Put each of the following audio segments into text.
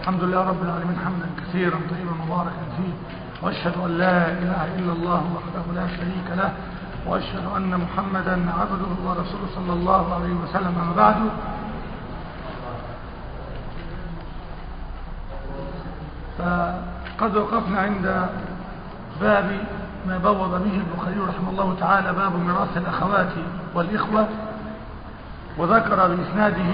الحمد لله رب العالمين حمدا كثيرا طيبا مباركا فيه، وأشهد أن لا إله إلا الله وحده لا شريك له، وأشهد أن محمدا عبده ورسوله صلى الله عليه وسلم. أما بعد، فقد وقفنا عند باب ما بوب به البخاري رحمه الله تعالى، باب ميراث الأخوات والإخوة، وذكر بإسناده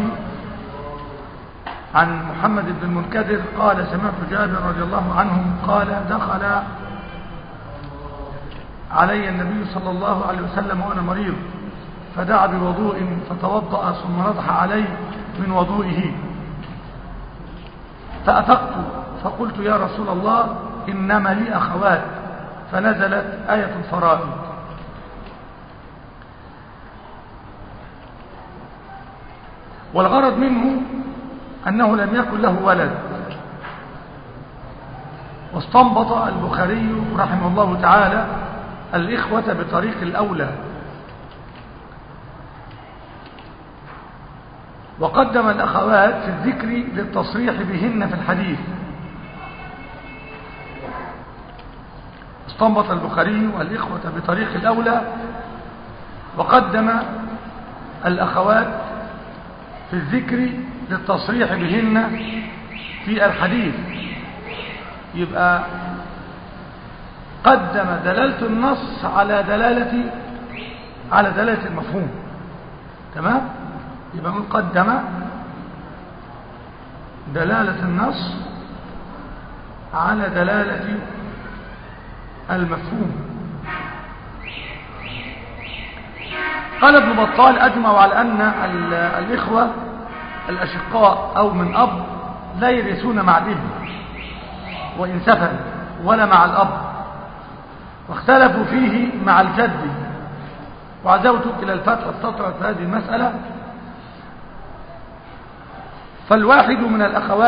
عن محمد بن المنكدر قال: سمعت جابر رضي الله عنه قال: دخل علي النبي صلى الله عليه وسلم وأنا مريض، فدعا بوضوء فتوضأ ثم نضح علي من وضوئه، فأفقت فقلت: يا رسول الله، إنما لي أخوات، فنزلت آية الفرائض. والغرض منه أنه لم يكن له ولد، واستنبط البخاري رحمه الله تعالى الإخوة بطريق الأولى، وقدم الأخوات في الذكر للتصريح بهن في الحديث. استنبط البخاري الإخوة بطريق الأولى وقدم الأخوات في الذكر للتصريح بهن في الحديث. يبقى قدم دلالة النص على دلالة المفهوم. تمام؟ يبقى من قدم دلالة النص على دلالة المفهوم. قال ابن بطال: أجمع على أن الإخوة الأشقاء أو من أب لا يرثون مع الابن وإن سفل، ولا مع الأب، واختلفوا فيه مع الجد. وعزوت إلى الفتح استطرد في هذه المسألة. فالواحدة من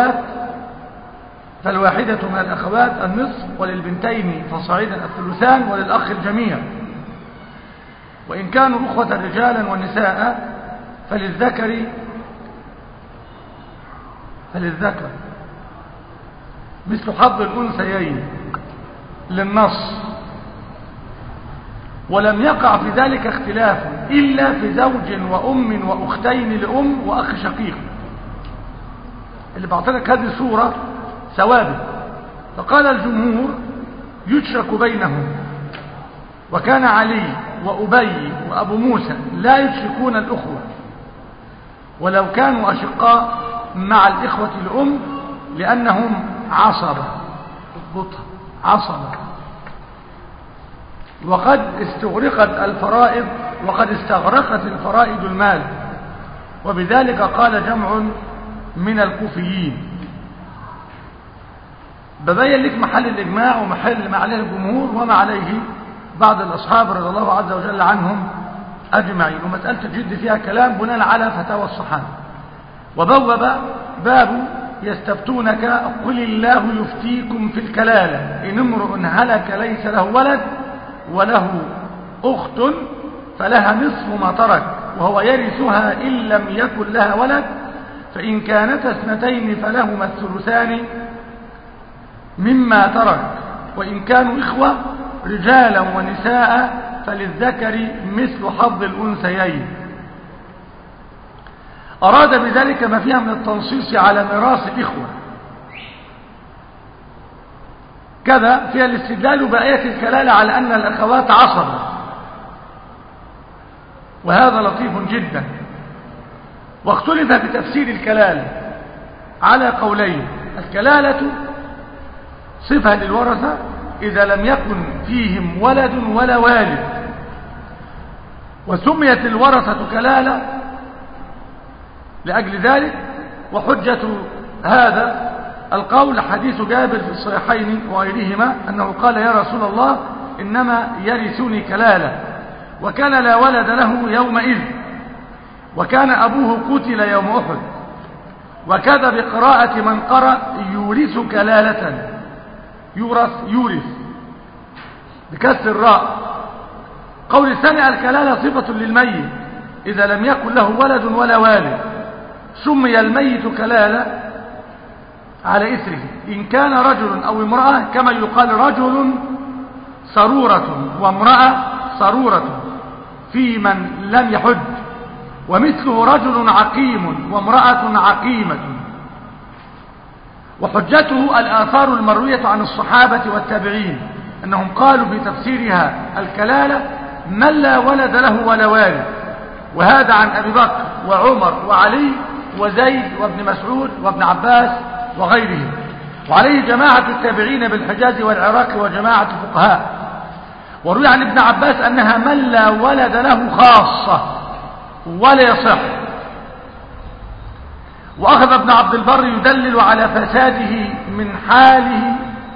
الأخوات النصف، وللبنتين فصاعدا الثلثان، وللأخ الجميع. وإن كانوا أخوة رجالا ونساء فللذكر مثل حظ الأنثيين للنص. ولم يقع في ذلك اختلاف إلا في زوج وأم وأختين لأم وأخ شقيق، اللي بعطيك هذه الصورة ثوابت. فقال الجمهور: يشرك بينهم. وكان علي وأبي وأبو موسى لا يشركون الأخوة ولو كانوا أشقاء مع الإخوة الأم، لأنهم عصبة. وقد استغرقت الفرائض المال، وبذلك قال جمع من الكوفيين. ببين لك محل الإجماع ومحل ما عليه الجمهور وما عليه بعض الأصحاب رضي الله عز وجل عنهم أجمعين. ومسألة الجد فيها كلام بناء على فتاوى الصحابة. وبوب باب: يستفتونك قل الله يفتيكم في الكلالة، إن امرؤ هلك ليس له ولد وله أخت فلها نصف ما ترك وهو يرثها إن لم يكن لها ولد، فإن كانتا اثنتين فلهما الثلثان مما ترك، وإن كانوا إخوة رجالا ونساء فللذكر مثل حظ الأنثيين. أراد بذلك ما فيها من التنصيص على ميراث الإخوة، كذا فيها الاستدلال بآية الكلالة على أن الأخوات عصبة، وهذا لطيف جدا. واختلف في تفسير الكلالة على قولين: الكلالة صفة للورثة إذا لم يكن فيهم ولد ولا والد، وسميت الورثة كلالة لأجل ذلك. وحجة هذا القول حديث جابر في الصحيحين وغيرهما أنه قال: يا رسول الله، إنما يرثني كلالة، وكان لا ولد له يومئذ، وكان أبوه قتل يوم أحد. وكذا بقراءة من قرأ يورث كلالة، يورث بكسر الراء. قول الثاني: الكلالة صفة للميت إذا لم يكن له ولد ولا والد، سمي الميت كلالة على إثره إن كان رجل أو امرأة، كما يقال رجل سرورة وامرأة سرورة في من لم يحج، ومثله رجل عقيم وامرأة عقيمة. وحجته الآثار المروية عن الصحابة والتابعين أنهم قالوا في تفسيرها الكلالة من لا ولد له ولا والد، وهذا عن أبي بكر وعمر وعلي وزيد وابن مسعود وابن عباس وغيرهم. وعليه جماعة التابعين بالحجاز والعراق وجماعة الفقهاء. وروي عن ابن عباس أنها من لا ولد له خاصة ولا يصح. وأخذ ابن عبد البر يدلل على فساده من حاله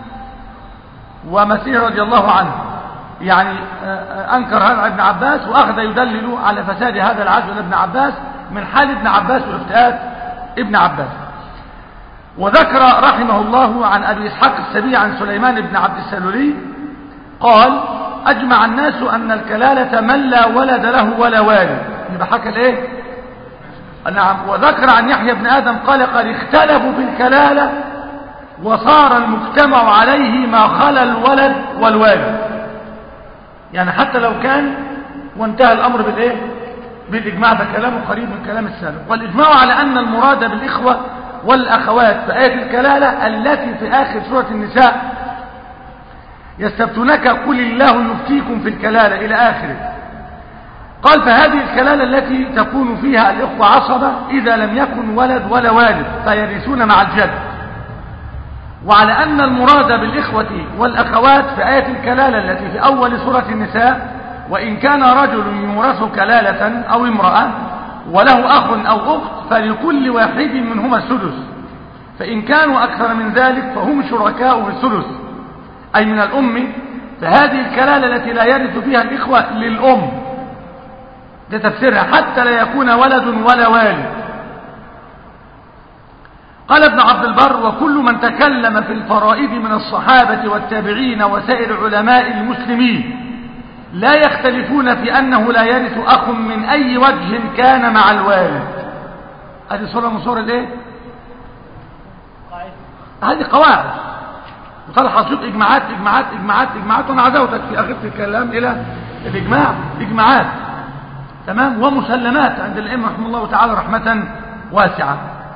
ومسيح رضي الله عنه، يعني أنكر هذا ابن عباس وأخذ يدلل على فساد هذا العزل لابن عباس من حال ابن عباس وافتئات ابن عباس. وذكر رحمه الله عن أبي إسحاق السبيعي عن سليمان بن عبد السلولي قال أجمع الناس أن الكلالة من لا ولد له ولا والد. يبقى حكى الايه؟ نعم. وذكر عن يحيى بن آدم قال قد اختلفوا في الكلالة وصار المجتمع عليه ما خلا الولد والوالد، يعني حتى لو كان وانتهى الأمر بالايه؟ بالإجماع. ده كلامه قريب من كلام السلف. والإجماع على أن المراد بالإخوة والأخوات في آية الكلالة التي في آخر سورة النساء يستفتونك قل الله يفتيكم في الكلالة إلى آخره. قال فهذه الكلالة التي تكون فيها الإخوة عصبة إذا لم يكن ولد ولا والد فيرثون مع الجد. وعلى أن المراد بالإخوة والأخوات في آية الكلالة التي في أول سورة النساء وإن كان رجل يورث كلالة أو امرأة وله أخ أو أخت فلكل واحد منهما السدس، فإن كانوا أكثر من ذلك فهم شركاء في الثلث أي من الأم. فهذه الكلالة التي لا يرث فيها الإخوة للأم، ده تفسيرها حتى لا يكون ولد ولا والد. قال ابن عبد البر وكل من تكلم في الفرائض من الصحابة والتابعين وسائر علماء المسلمين لا يختلفون في أنه لا يرث أخ من أي وجه كان مع الوالد. هذه صورة من صور الايه؟ هذه قواعد وطلع حصيب إجماعات إجماعات إجماعات إجماعات. وأنا عزوتك في آخر الكلام إلى الإجماع إجماعات تمام ومسلمات عند الأئمة رحمه الله تعالى رحمة واسعة.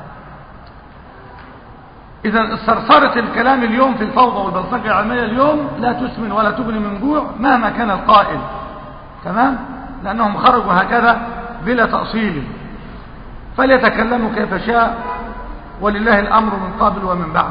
إذا صرصرة الكلام اليوم في الفوضى والبلطجة العلمية اليوم لا تسمن ولا تغني من جوع مهما كان القائل تمام، لأنهم خرجوا هكذا بلا تأصيل فليتكلموا كيف شاء ولله الأمر من قبل ومن بعد.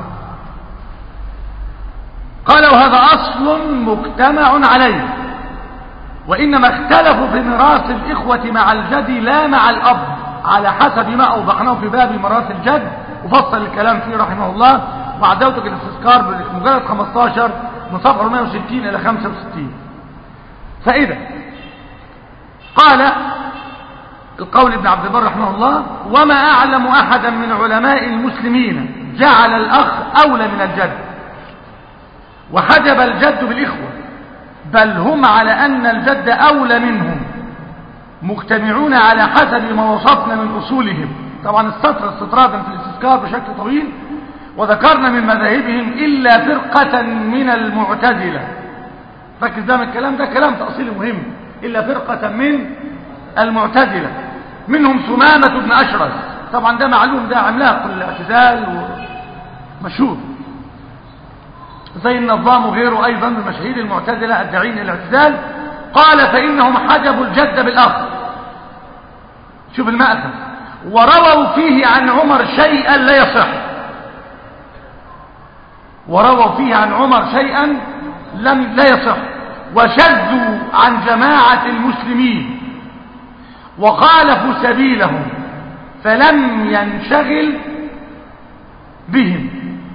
قال وهذا أصل مجتمع عليه، وإنما اختلفوا في ميراث الإخوة مع الجد لا مع الأب على حسب ما أوضحناه في باب ميراث الجد وفصل الكلام فيه رحمه الله. وعدوتك الاستذكار بمجرد 15 من صفحة 460 إلى 65. فإذا قال القول ابن عبد البر رحمه الله وما أعلم أحدا من علماء المسلمين جعل الأخ أولى من الجد وحجب الجد بالإخوة، بل هم على أن الجد أولى منهم مجتمعون على حسب ما وصفنا من أصولهم. طبعا استطرادا في الاستذكار بشكل طويل وذكرنا من مذاهبهم إلا فرقة من المعتزلة. ركز ده من الكلام ده كلام تأصيلي مهم. إلا فرقة من المعتزلة منهم ثمامة بن أشرس، طبعا ده معلوم ده عملاق الاعتزال ومشهور زي النظام وغيره أيضا من مشاهير المعتزلة الداعين الاعتزال. قال فإنهم حجبوا الجد بالأخ. شوف المأخذ. ورووا فيه عن عمر شيئا لا يصح، ورووا فيه عن عمر شيئا لا يصح وشذوا عن جماعة المسلمين وخالفوا سبيلهم فلم ينشغل بهم.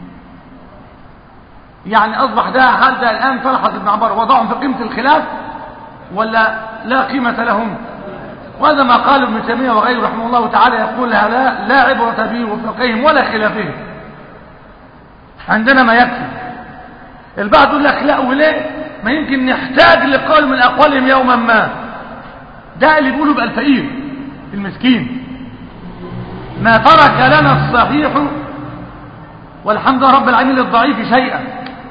يعني أصبح ده هل ده الآن تلحظ ابن عمر وضعهم في قيمة الخلاف ولا لا قيمة لهم؟ وهذا ما قال ابن تيمية وغيره رحمه الله تعالى يقول هذا لا عبرة به وفقهم ولا خلافهم، عندنا ما يكفي. البعض يقول لك لا وليه ما يمكن نحتاج لقول من أقوالهم يوما ما. ده اللي بيقولوا بقى الفقير المسكين. ما ترك لنا الصحيح والحمد لله رب العالمين للضعيف شيئا،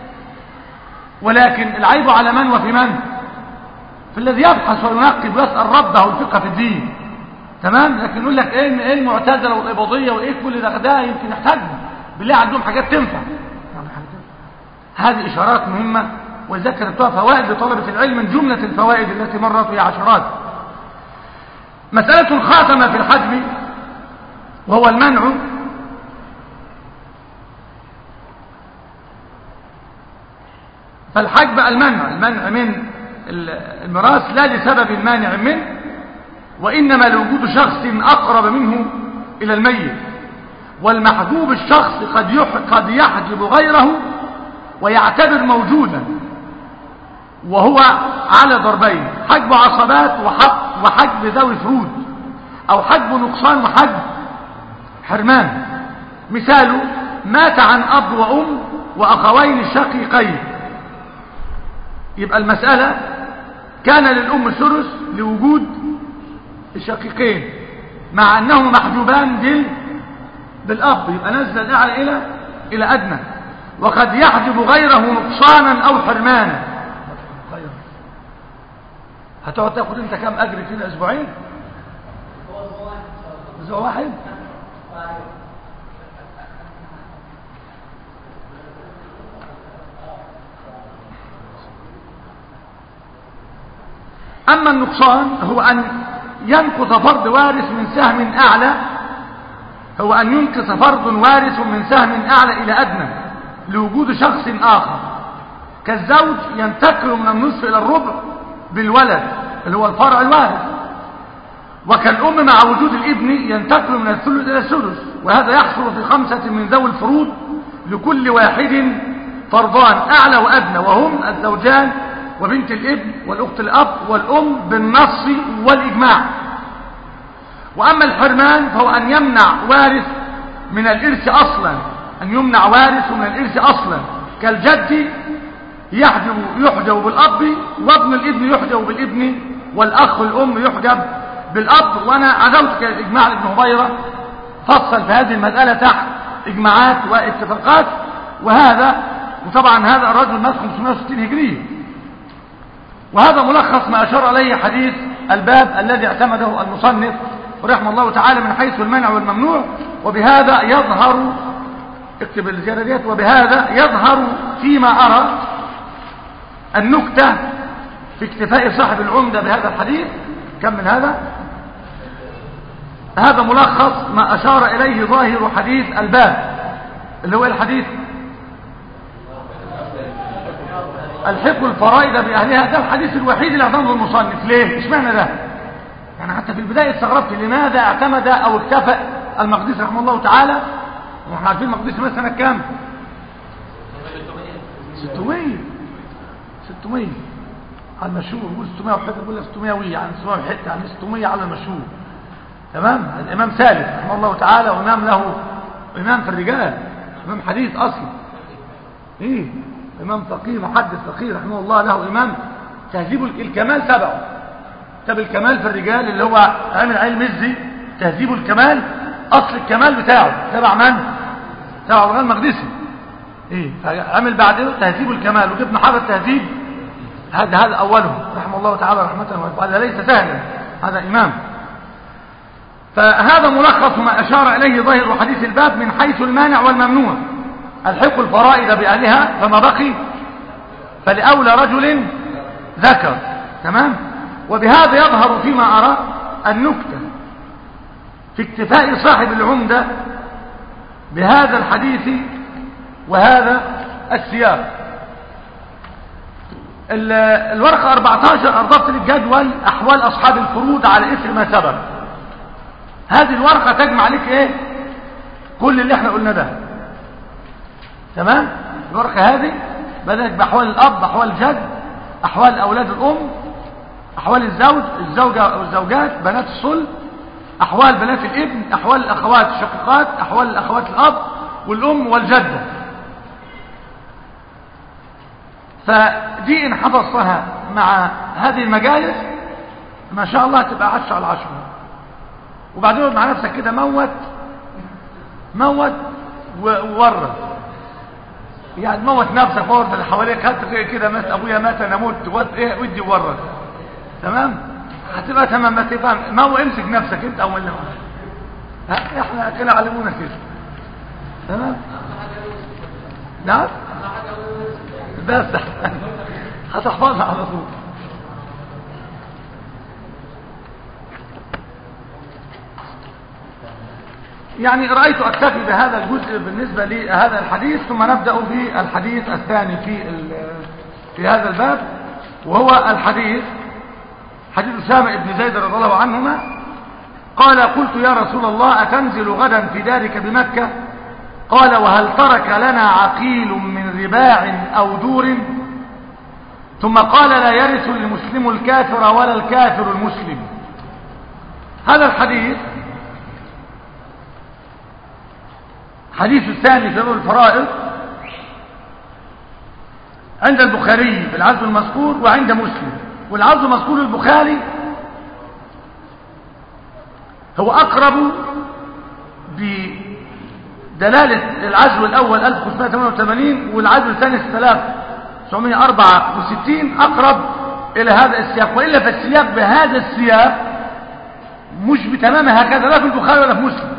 ولكن العيب على من وفي من؟ في الذي يبحث وينقب ويسأل ربه الفقه في الدين. تمام. لكن يقول لك ايه المعتزله والاباضيه وايه كل ده يمكن يحتاجهم بالله، عندهم حاجات تنفع. هذه اشارات مهمه وذكرتها فوائد لطلبه العلم من جمله الفوائد التي مرت هي عشرات. مساله خاتمه في الحجم وهو المنع. فالحجب المنع من الميراث لا لسبب مانع منه، وإنما لوجود شخص أقرب منه إلى الميت. والمحجوب الشخص قد يحجب غيره ويعتبر موجودا، وهو على ضربين: حجب عصبات وحجب ذوي فروض، أو حجب نقصان وحجب حرمان. مثاله: مات عن أب وأم وأخوين شقيقين. يبقى المسألة كان للأم ثلث لوجود الشقيقين، مع أنهما محجوبان بالأب، يبقى نزل الأعلى إلى أدنى. وقد يحجب غيره نقصانا أو حرمانا. هتقعد تاخد انت كام أجر فينا؟ أسبوعين؟ أسبوع واحد؟ أما النقصان هو أن ينقص فرد وارث من سهم أعلى، هو أن ينقص فرد وارث من سهم أعلى إلى أدنى لوجود شخص آخر، كالزوج ينتقل من النصف إلى الربع بالولد اللي هو الفرع الوارث، وكالأم مع وجود الابن ينتقل من الثلث إلى السدس. وهذا يحصل في 5 من ذوي الفروض لكل واحد فرضان أعلى وأدنى، وهم الزوجان وبنت الابن والأخت الأب والأم بالنص والإجماع. وأما الحرمان فهو أن يمنع وارث من الإرث أصلا، أن يمنع وارث من الإرث أصلا، كالجد يحجب بالأب، وابن الابن يحجب بالابن، والأخ الأم يحجب بالأب. وأنا عزوت إجماع ابن هبيرة فصل في هذه المسألة تحت إجماعات واتفاقات. وطبعا هذا الرجل مات 560 هجرية. وهذا ملخص ما أشار إليه حديث الباب الذي اعتمده المصنف رحمه الله تعالى من حيث المنع والممنوع. وبهذا يظهر، اكتب الزيادة ديت، وبهذا يظهر فيما أرى النكتة في اكتفاء صاحب العمدة بهذا الحديث. كم من هذا ملخص ما أشار إليه ظاهر حديث الباب، اللي هو الحديث الحق الفرائض بأهلها. ده الحديث الوحيد اللي اعتمده المصنف. ليه؟ اشمعنى ده؟ يعني حتى في البداية استغربت لماذا اعتمد أو اكتفى المقدسي رحمه الله تعالى. واحنا عارفين المقدسي مثلا سنة كام؟ 600 على المشهور. يقول 600 وحتى يقول 600 يعني 600 وحتى يعني 600 على المشهور. تمام. الإمام سالف رحمه الله تعالى، وإمام له إمام في الرجال، إمام حديث أصلا، إمام فقيه محدث فقيه رحمه الله، له إمام تهذيب الكمال تبعه، كتاب الكمال في الرجال اللي هو عامل علم مزي، تهذيب الكمال أصل الكمال بتاعه تبع من؟ تبع الغال المقدسي. عامل بعده تهذيب الكمال، وابن حجر التهذيب. هذا أوله رحمه الله تعالى رحمة واسعة. هذا ليس سهلا، هذا إمام. فهذا ملخص ما أشار إليه ظاهر حديث الباب من حيث المانع والممنوع: الحق الفرائض بأهلها، فما بقي فلأولى رجل ذكر. تمام. وبهذا يظهر فيما أرى النكتة في اكتفاء صاحب العمدة بهذا الحديث وهذا السياق. الورقة 14 أرضبت للجدول أحوال أصحاب الفروض على إثر ما سبق. هذه الورقة تجمع لك كل اللي احنا قلنا ده. تمام. الورقة هذه بدأت بأحوال الأب، أحوال الجد، أحوال أولاد الأم، أحوال الزوجة والزوجات، بنات الصلب، أحوال بنات الابن، أحوال الأخوات الشقيقات، أحوال الأخوات الأب والأم والجدة. فدي إن حفظتها مع هذه المجالس ما شاء الله تبقى 10 على 10. وبعدين مع نفسك كده موت وورد. يعني موت نفسك، موت اللي حواليك، هات كده مات ابويا مات انا مت ايه ودي ورد، تمام، هتبقى تمام. ما تفهم ما هو امسك نفسك انت او اللي احنا كده علمونا كده، تمام. نعم بس هتحفظها على طول. يعني رأيت أكتفي بهذا الجزء بالنسبة لهذا الحديث، ثم نبدأ بالحديث الثاني في هذا الباب، وهو الحديث حديث أسامة بن زيد رضي الله عنهما قال: قلت يا رسول الله أتنزل غدا في دارك بمكة؟ قال: وهل ترك لنا عقيل من رباع أو دور؟ ثم قال: لا يرث المسلم الكافر ولا الكافر المسلم. هذا الحديث حديث الثاني في باب الفرائض عند البخاري بالعزو المذكور وعند مسلم. والعزو المذكور البخاري هو أقرب بدلالة العزو الأول 1588 والعزو الثاني 3964 أقرب إلى هذا السياق، وإلا فالسياق بهذا السياق مش بتمام هكذا لا في البخاري ولا في مسلم،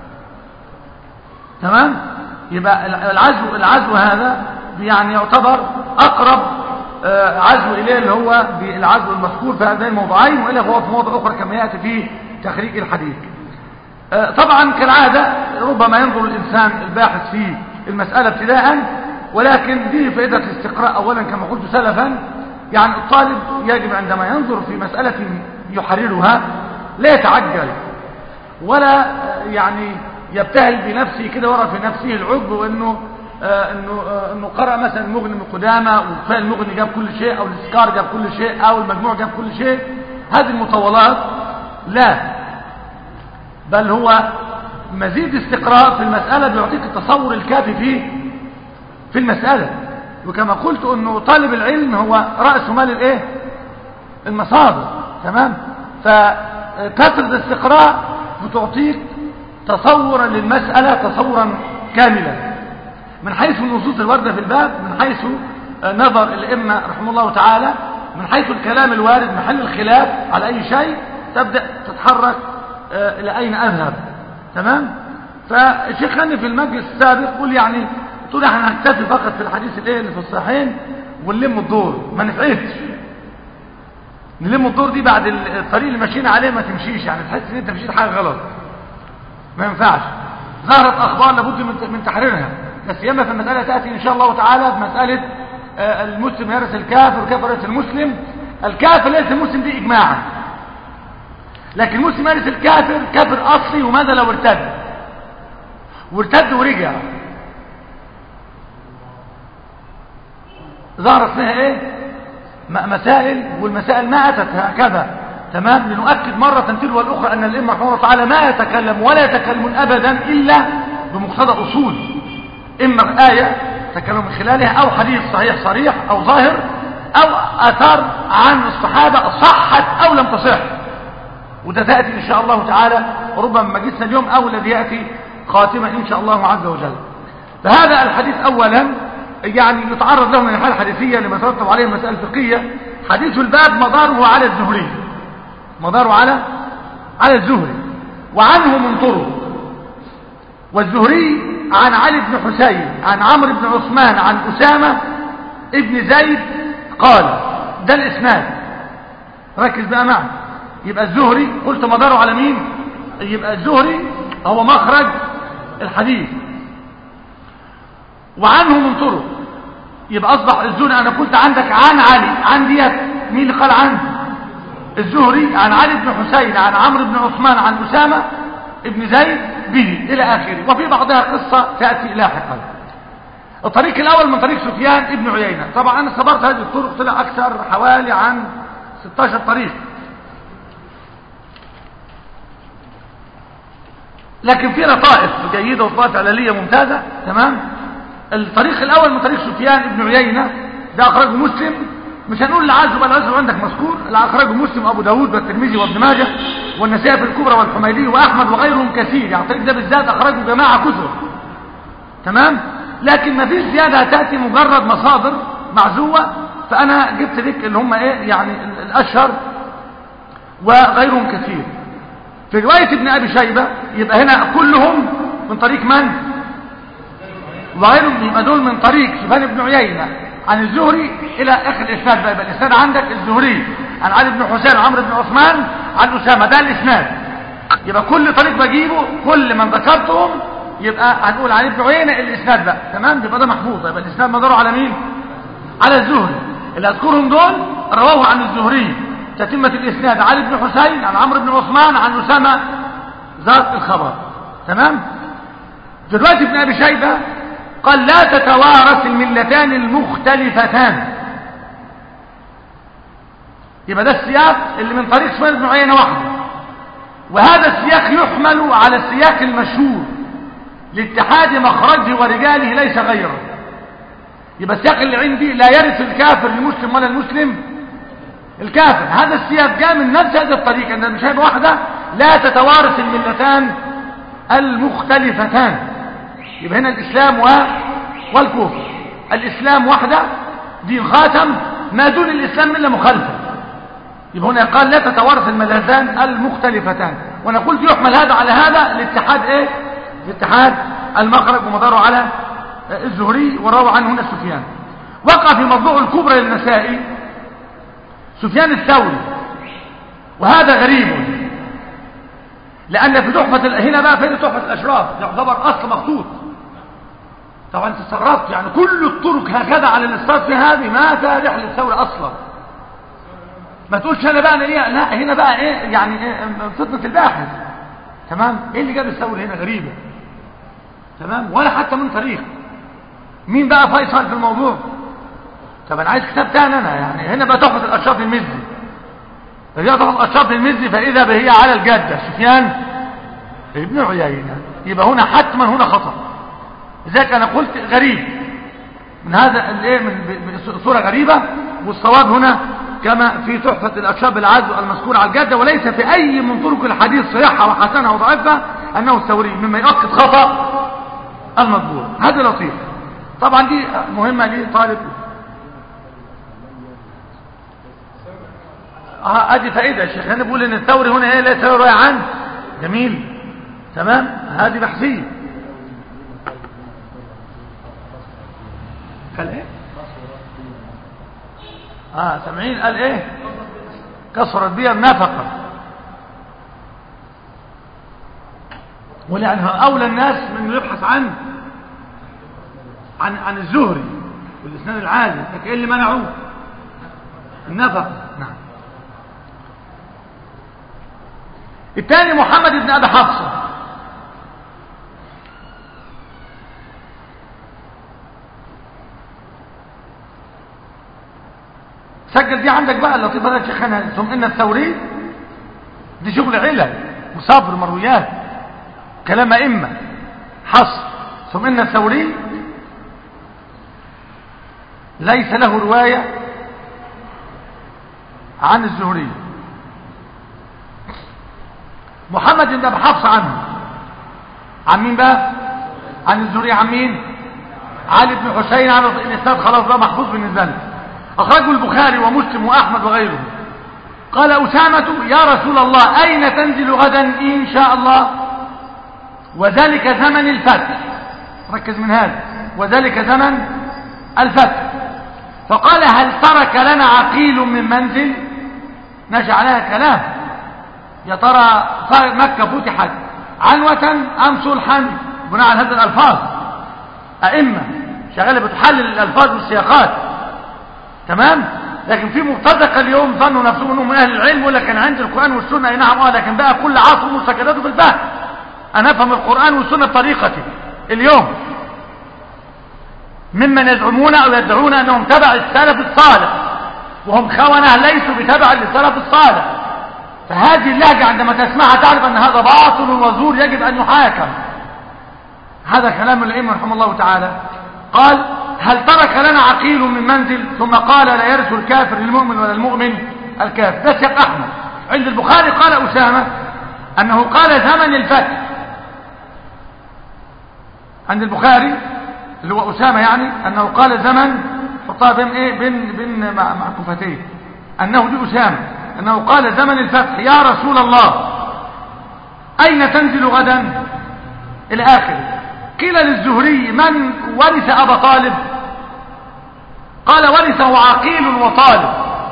تمام. يبقى العزو هذا يعني يعتبر أقرب عزو إليه اللي هو بالعزو المذكور في هذين الموضوعين، وإلا هو في موضع أخرى كما يأتي في تخريج الحديث. طبعا كالعادة ربما ينظر الإنسان الباحث في المسألة ابتداء، ولكن دي فائدة الاستقراء أولا كما قلت سلفا. يعني الطالب يجب عندما ينظر في مسألة يحررها لا يتعجل ولا يعني يبتهل بنفسه كده ورا في نفسه العجب، وانه انه قرأ مثلا المغني من قدامى وكفايه المغني جاب كل شيء، او الاسكار جاب كل شيء، او المجموع جاب كل شيء. هذه المطولات لا، بل هو مزيد استقراء في المسألة بيعطيك التصور الكافي في المسألة. وكما قلت انه طالب العلم هو رأس مال الايه المصادر، تمام. فكثرة الاستقراء بتعطيك تصورا للمسألة تصورا كاملا من حيث النصوص الواردة في الباب، من حيث نظر الأئمة رحمه الله تعالى، من حيث الكلام الوارد محل الخلاف على أي شيء، تبدأ تتحرك إلى أين أذهب، تمام. فالشيخ خاني في المجلس السابق قول يعني تقول احنا هنكتفي فقط في الحديث اللي في الصحيحين ونلم الدور، ما نفعتش نلم الدور دي بعد الطريق اللي ماشيين عليه ما تمشيش، يعني تحس ان انت مشيت حاجة غلط، ما ينفعش. ظهرت اخبار لابد من تحريرها، لا سيما في المسألة تأتي ان شاء الله تعالى بمسألة المسلم يرث الكافر والكافر يرث المسلم. الكافر يرث المسلم دي اجماعا، لكن المسلم يرث الكافر كافر اصلي، وماذا لو وارتد ورجع؟ ظهرت فيها ايه مسائل، والمسائل ما اتت هكذا، تمام. لنؤكد مرة تلو الأخرى أن الأئمة رحمه الله تعالى ما يتكلم ولا يتكلمون أبدا إلا بمقتضى أصول، إما آية تكلم من خلالها، أو حديث صحيح صريح أو ظاهر، أو آثار عن الصحابة صحت أو لم تصح، وده تأتي إن شاء الله تعالى ربما مجلسنا اليوم أو الذي يأتي خاتمة إن شاء الله عز وجل. فهذا الحديث أولا يعني يتعرض له من الحالة الحديثية لما ترتب عليه المسألة الفقهية. حديث الباب مداره على الزهري، مداره على الزهري، وعنه من طرق، والزهري عن علي بن حسين عن عمرو بن عثمان عن أسامة ابن زيد قال، ده الإسناد، ركز بقى معي. يبقى الزهري قلت مداره على مين؟ يبقى الزهري هو مخرج الحديث، وعنه من طرق، يبقى أصبح الزهري أنا قلت عندك عن علي، عن ديت مين اللي قال عنه؟ الزهري عن علي بن حسين عن عمرو بن عثمان عن أسامة ابن زيد به إلى آخره، وفي بعضها قصة تأتي لاحقا. الطريق الأول من طريق سفيان ابن عيينة، طبعا أنا صبرت هذه الطرق طلع أكثر حوالي عن 16 طريق، لكن في لطائف جيدة وطائف علالية ممتازة، تمام. الطريق الأول من طريق سفيان ابن عيينة ده أخرجه مسلم، مش هنقول العزو بل العزو عندك مذكور، اللي أخرجه مسلم وأبو داود والترمذي وابن ماجه والنسائي في الكبرى والحميدي وأحمد وغيرهم كثير، يعني الطريق ده بالذات أخرجه جماعة كثر، تمام. لكن ما فيش زيادة تأتي مجرد مصادر معزوة، فأنا جبت لك اللي هم إيه يعني الأشهر وغيرهم كثير. في رواية ابن أبي شيبة يبقى هنا كلهم من طريق من؟ وغيرهم يبقى دول من طريق سفيان بن عيينة عن الزهري إلى آخر الإسناد. بقى الإسناد عندك الزهري عن علي بن حسين عمرو بن عثمان عن أسامة، ده الإسناد. يبقى كل طريق بجيبه كل من ذكرتهم يبقى هنقول عن ابن عيينة الإسناد بقى، تمام؟ يبقى ده محفوظ. يبقى الإسناد مداره على مين؟ على الزهري. اللي أذكرهم دول رواه عن الزهري تتمة الإسناد علي بن حسين عن عمرو بن عثمان عن أسامة ذات الخبر، تمام؟ دلوقتي ابن أبي شيبة قال لا تتوارث الملتان المختلفتان. يبقى ده السياق اللي من طريق سفيان بن عيينة وحده، وهذا السياق يحمل على السياق المشهور لاتحاد مخرجه ورجاله ليس غيره. يبقى السياق اللي عندي لا يرث الكافر المسلم ولا المسلم الكافر، هذا السياق جاء من نفس هذا الطريق ان مش هيبقى واحده لا تتوارث الملتان المختلفتان. يبقى هنا الاسلام والكفر، الاسلام وحده دين خاتم، ما دون الاسلام الا مخالفه. يبقى هنا قال لا تتوارث الملتان المختلفتان، وانا قلت يحمل هذا على هذا الاتحاد ايه؟ الاتحاد المخرج ومداره على الزهري وروى عنه هنا سفيان. وقع في موضوع الكبرى للنسائي سفيان الثوري، وهذا غريب لأن في تحفة هنا بقى في تحفة الأشراف يعتبر أصل مخطوط. طبعا انت تصرفت يعني كل الطرق هكذا على الاستاذ في هذه ما فيها رحلة الثوري أصلا. ما تقولش أنا بقى أنا إيه، لا هنا بقى إيه يعني إيه فتنة الباحث، تمام؟ إيه اللي جاب الثوري هنا غريبة، تمام؟ ولا حتى من طريق مين بقى فيصل في الموضوع. طب انا عايز كتاب تاني انا، يعني هنا بقى تحفة الاشراف المزي، فجاء تحفة الاشراف المزي فاذا به على الجادة سفيان ابن عيينة. يبقى هنا حتما هنا خطأ، لذلك انا قلت غريب من هذا الايه من صورة غريبة، والصواب هنا كما في تحفة الاشراف العز المذكور على الجادة، وليس في اي من طرق الحديث صحيحة وحسنة وضعيفة انه الثوري، مما يؤكد خطأ المطبوع. هذا لطيف طبعا، دي مهمة لطالب. ادي فائدة يا شيخ، انا بقول ان الثوري هنا ايه لا ثوري عنه، جميل، تمام؟ هذه بحثية. قال ايه؟ سامعين؟ قال ايه؟ كثرت بي النفقة. ولأنه اولى الناس من يبحث عن الزهري والاسناد العالي، لكن ايه اللي منعوه؟ النفقة. نعم. الثاني محمد بن أبي حفصة، سجل دي عندك بقى اللطيفة ده شيخنا. ثم إن الثوري دي شغل علل وصبر مرويات كلام أئمة حصر. ثم إن الثوري ليس له رواية عن الزهري. محمد بن أبي حفص عنه عن مين بقى؟ عن الزهري. عن مين؟ علي بن حسين. عن الإسناد خلاص ده محفوظ بالنسبة له، أخرجه البخاري ومسلم وأحمد وغيره. قال أسامة يا رسول الله أين تنزل غدا إن شاء الله؟ وذلك زمن الفتح، ركز من هذا، وذلك زمن الفتح. فقال هل ترك لنا عقيل من منزل؟ نشأ عليها كلام، يا ترى مكة فتحت عنوة أم صلحا؟ بناء على هذه الألفاظ أئمة شغالة بتحلل الألفاظ والسياقات، تمام؟ لكن في مبتدقة اليوم ظنوا نفسهم انهم من اهل العلم، ولا كان عند القرآن والسنة. اي نعم، لكن بقى كل عصر مسجداته في الفهم. انا افهم القرآن والسنة بطريقتي اليوم، ممن يزعمون او يدعون انهم تبع السلف الصالح، وهم خونة ليسوا بتبع للسلف الصالح. فهذه اللهجة عندما تسمعها تعرف ان هذا باطل وزور يجب ان يحاكم. هذا كلام الائمة رحمه الله تعالى. قال هل ترك لنا عقيل من منزل؟ ثم قال لا يرث الكافر المؤمن ولا المؤمن الكافر. ده سياق احمد. عند البخاري قال أسامة انه قال زمن الفتح. عند البخاري اللي هو أسامة يعني، أنه قال زمن حطها بين إيه بين معكوفتين، أنه دي أسامة أنه قال زمن الفتح يا رسول الله أين تنزل غدا إلى آخر. قيل للزهري من ورث أبا طالب؟ قال ورثه عقيل وطالب.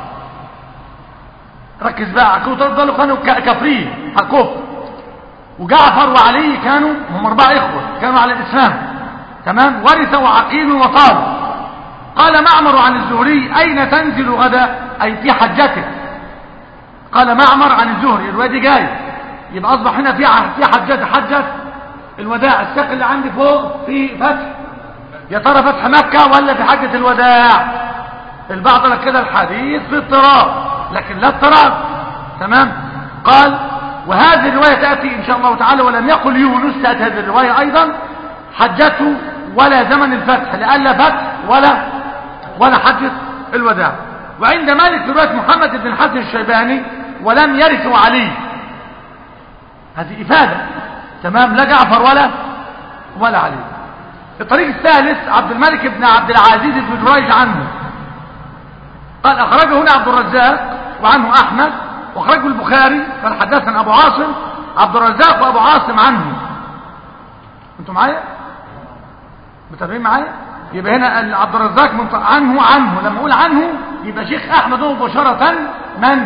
ركز بقى، عقيل وطالب كانوا كافرين على الكفر، وجعفر وعلي كانوا هم 4 إخوة كانوا على الإسلام، تمام. ورثه عقيل وطالب. قال معمر عن الزهري أين تنزل غدا أي في حجته؟ قال معمر عن الزهري الرواية دي جاي، يبقى أصبح هنا في حجة، حجة الوداع. الساق اللي عندي فوق في فتح، يا ترى فتح مكة ولا في حجة الوداع؟ البعض لك كده الحديث في اضطراب، لكن لا اضطراب، تمام. قال وهذه الرواية تأتي إن شاء الله تعالى، ولم يقل يونس تأتي هذه الرواية أيضا حجته ولا زمن الفتح، لألا فتح ولا حجة الوداع. وعند مالك في رواية محمد بن الحسن الشيباني ولم يرثوا علي، هذه إفادة، تمام، لا جعفر ولا علي. الطريق الثالث عبد الملك بن عبد العزيز بن جريج عنه قال أخرجه هنا عبد الرزاق وعنه أحمد، وأخرجه البخاري قال حدثنا أبو عاصم عبد الرزاق وأبو عاصم عنه. أنتم معايا؟ متابعين معايا؟ يبقى هنا عبد الرزاق عنه لما أقول عنه يبقى شيخ أحمد مباشرة من؟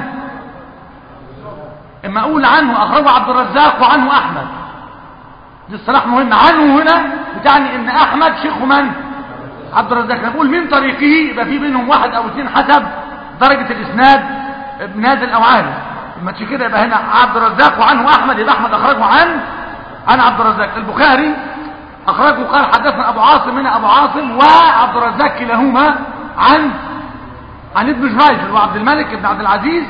اما اقول عنه اخرجه عبد الرزاق وعنه احمد، دي الصلاح مهم. عنه هنا بتعني ان احمد شيخ من؟ عبد الرزاق. لما اقول من طريقه يبقى في بينهم 1 أو 2 حسب درجة الاسناد نازل او عالي. لما تشي كده يبقى هنا عبد الرزاق وعنه احمد، يبقى احمد اخرجه عن عبد الرزاق. البخاري اخرجه قال حدثنا ابو عاصم، هنا ابو عاصم وعبد الرزاق كلاهما عن ابن جريج وعبد الملك بن عبد العزيز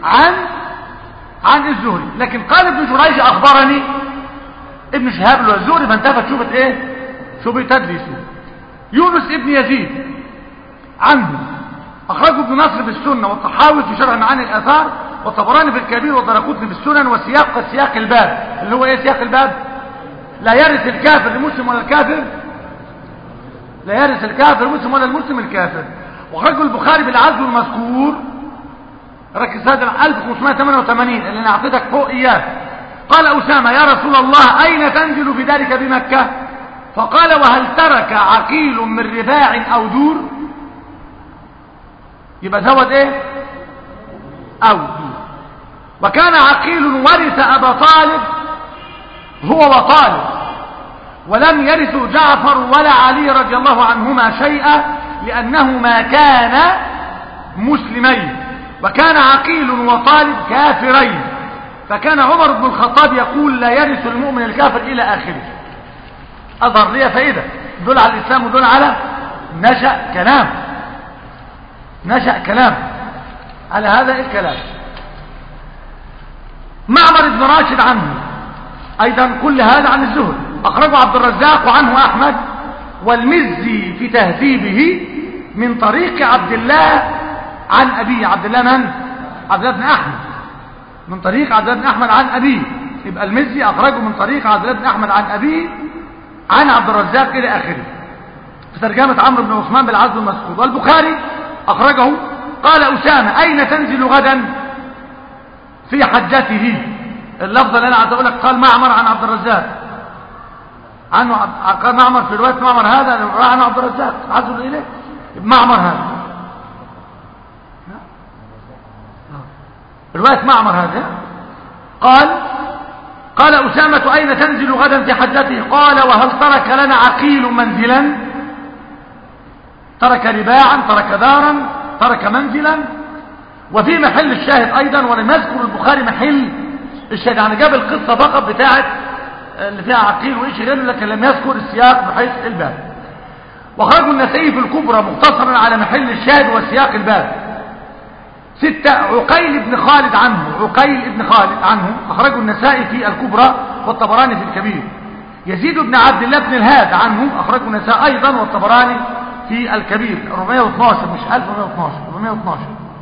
عن الزهري. لكن قال ابن جريج اخبرني ابن شهاب الزهري، فانتفت شبهه تدليسه. يونس ابن يزيد عنه اخرجه ابن نصر في السنه والطحاوي في شرح معاني الاثار والطبراني في الكبير والدرقطني في السنن، وسياق الباب اللي هو ايه سياق الباب؟ لا يرث الكافر المسلم ولا الكافر، لا يرث الكافر المسلم ولا المسلم الكافر. واخرجه البخاري بالعزو المذكور، ركز هذا 1588 اللي انا اعطيتك فوق اياه. قال اسامه يا رسول الله اين تنزل في ذلك بمكه؟ فقال وهل ترك عقيل من رباع او دور؟ يبقى زود ايه؟ او دور. وكان عقيل ورث ابا طالب هو وطالب، ولم يرثوا جعفر ولا علي رضي الله عنهما شيئا لانهما كانا مسلمين، وكان عقيل وطالب كافرين، فكان عمر بن الخطاب يقول لا يرث المؤمن الكافر الى اخره. اظهر لي فائده، دول على الاسلام ودول على نشأ كلام على هذا الكلام. معمر بن راشد عنه ايضا كل هذا عن الزهري، اخرجه عبد الرزاق وعنه احمد والمزي في تهذيبه من طريق عبد الله عن أبيه. عبد الله من؟ عبد الله بن أحمد، من طريق عبد الله بن أحمد عن أبيه. يبقى المزي أخرجه من طريق عبد الله بن أحمد عن أبيه عن عبد الرزاق إلى آخره في ترجمة عمرو بن عثمان بالعزو المذكور. والبخاري أخرجه قال أسامة أين تنزل غدا في حجته؟ اللفظ اللي أنا عايز أقول لك قال معمر عن عبد الرزاق عنه، قال معمر في رواية معمر هذا عن عبد الرزاق عزو إليه معمر هذا رواية معمر هذا. قال أسامة أين تنزل غدا في حجته؟ قال وهل ترك لنا عقيل منزلا؟ ترك رباعا، ترك دارا، ترك منزلا. وفي محل الشاهد أيضا، ولم يذكر البخاري محل الشاهد، يعني جاب القصة فقط بتاعت اللي فيها عقيل وإيش غيره، لكن لم يذكر السياق بحيث الباب. وخرجوا النسائي في الكبرى مختصرا على محل الشاهد وسياق الباب. 6 عقيل بن خالد عنه أخرجه النسائي في الكبرى والطبراني في الكبير. يزيد بن عبد الله بن الهاد عنه أخرجه النسائي أيضا والطبراني في الكبير. 412 مش 1412 412.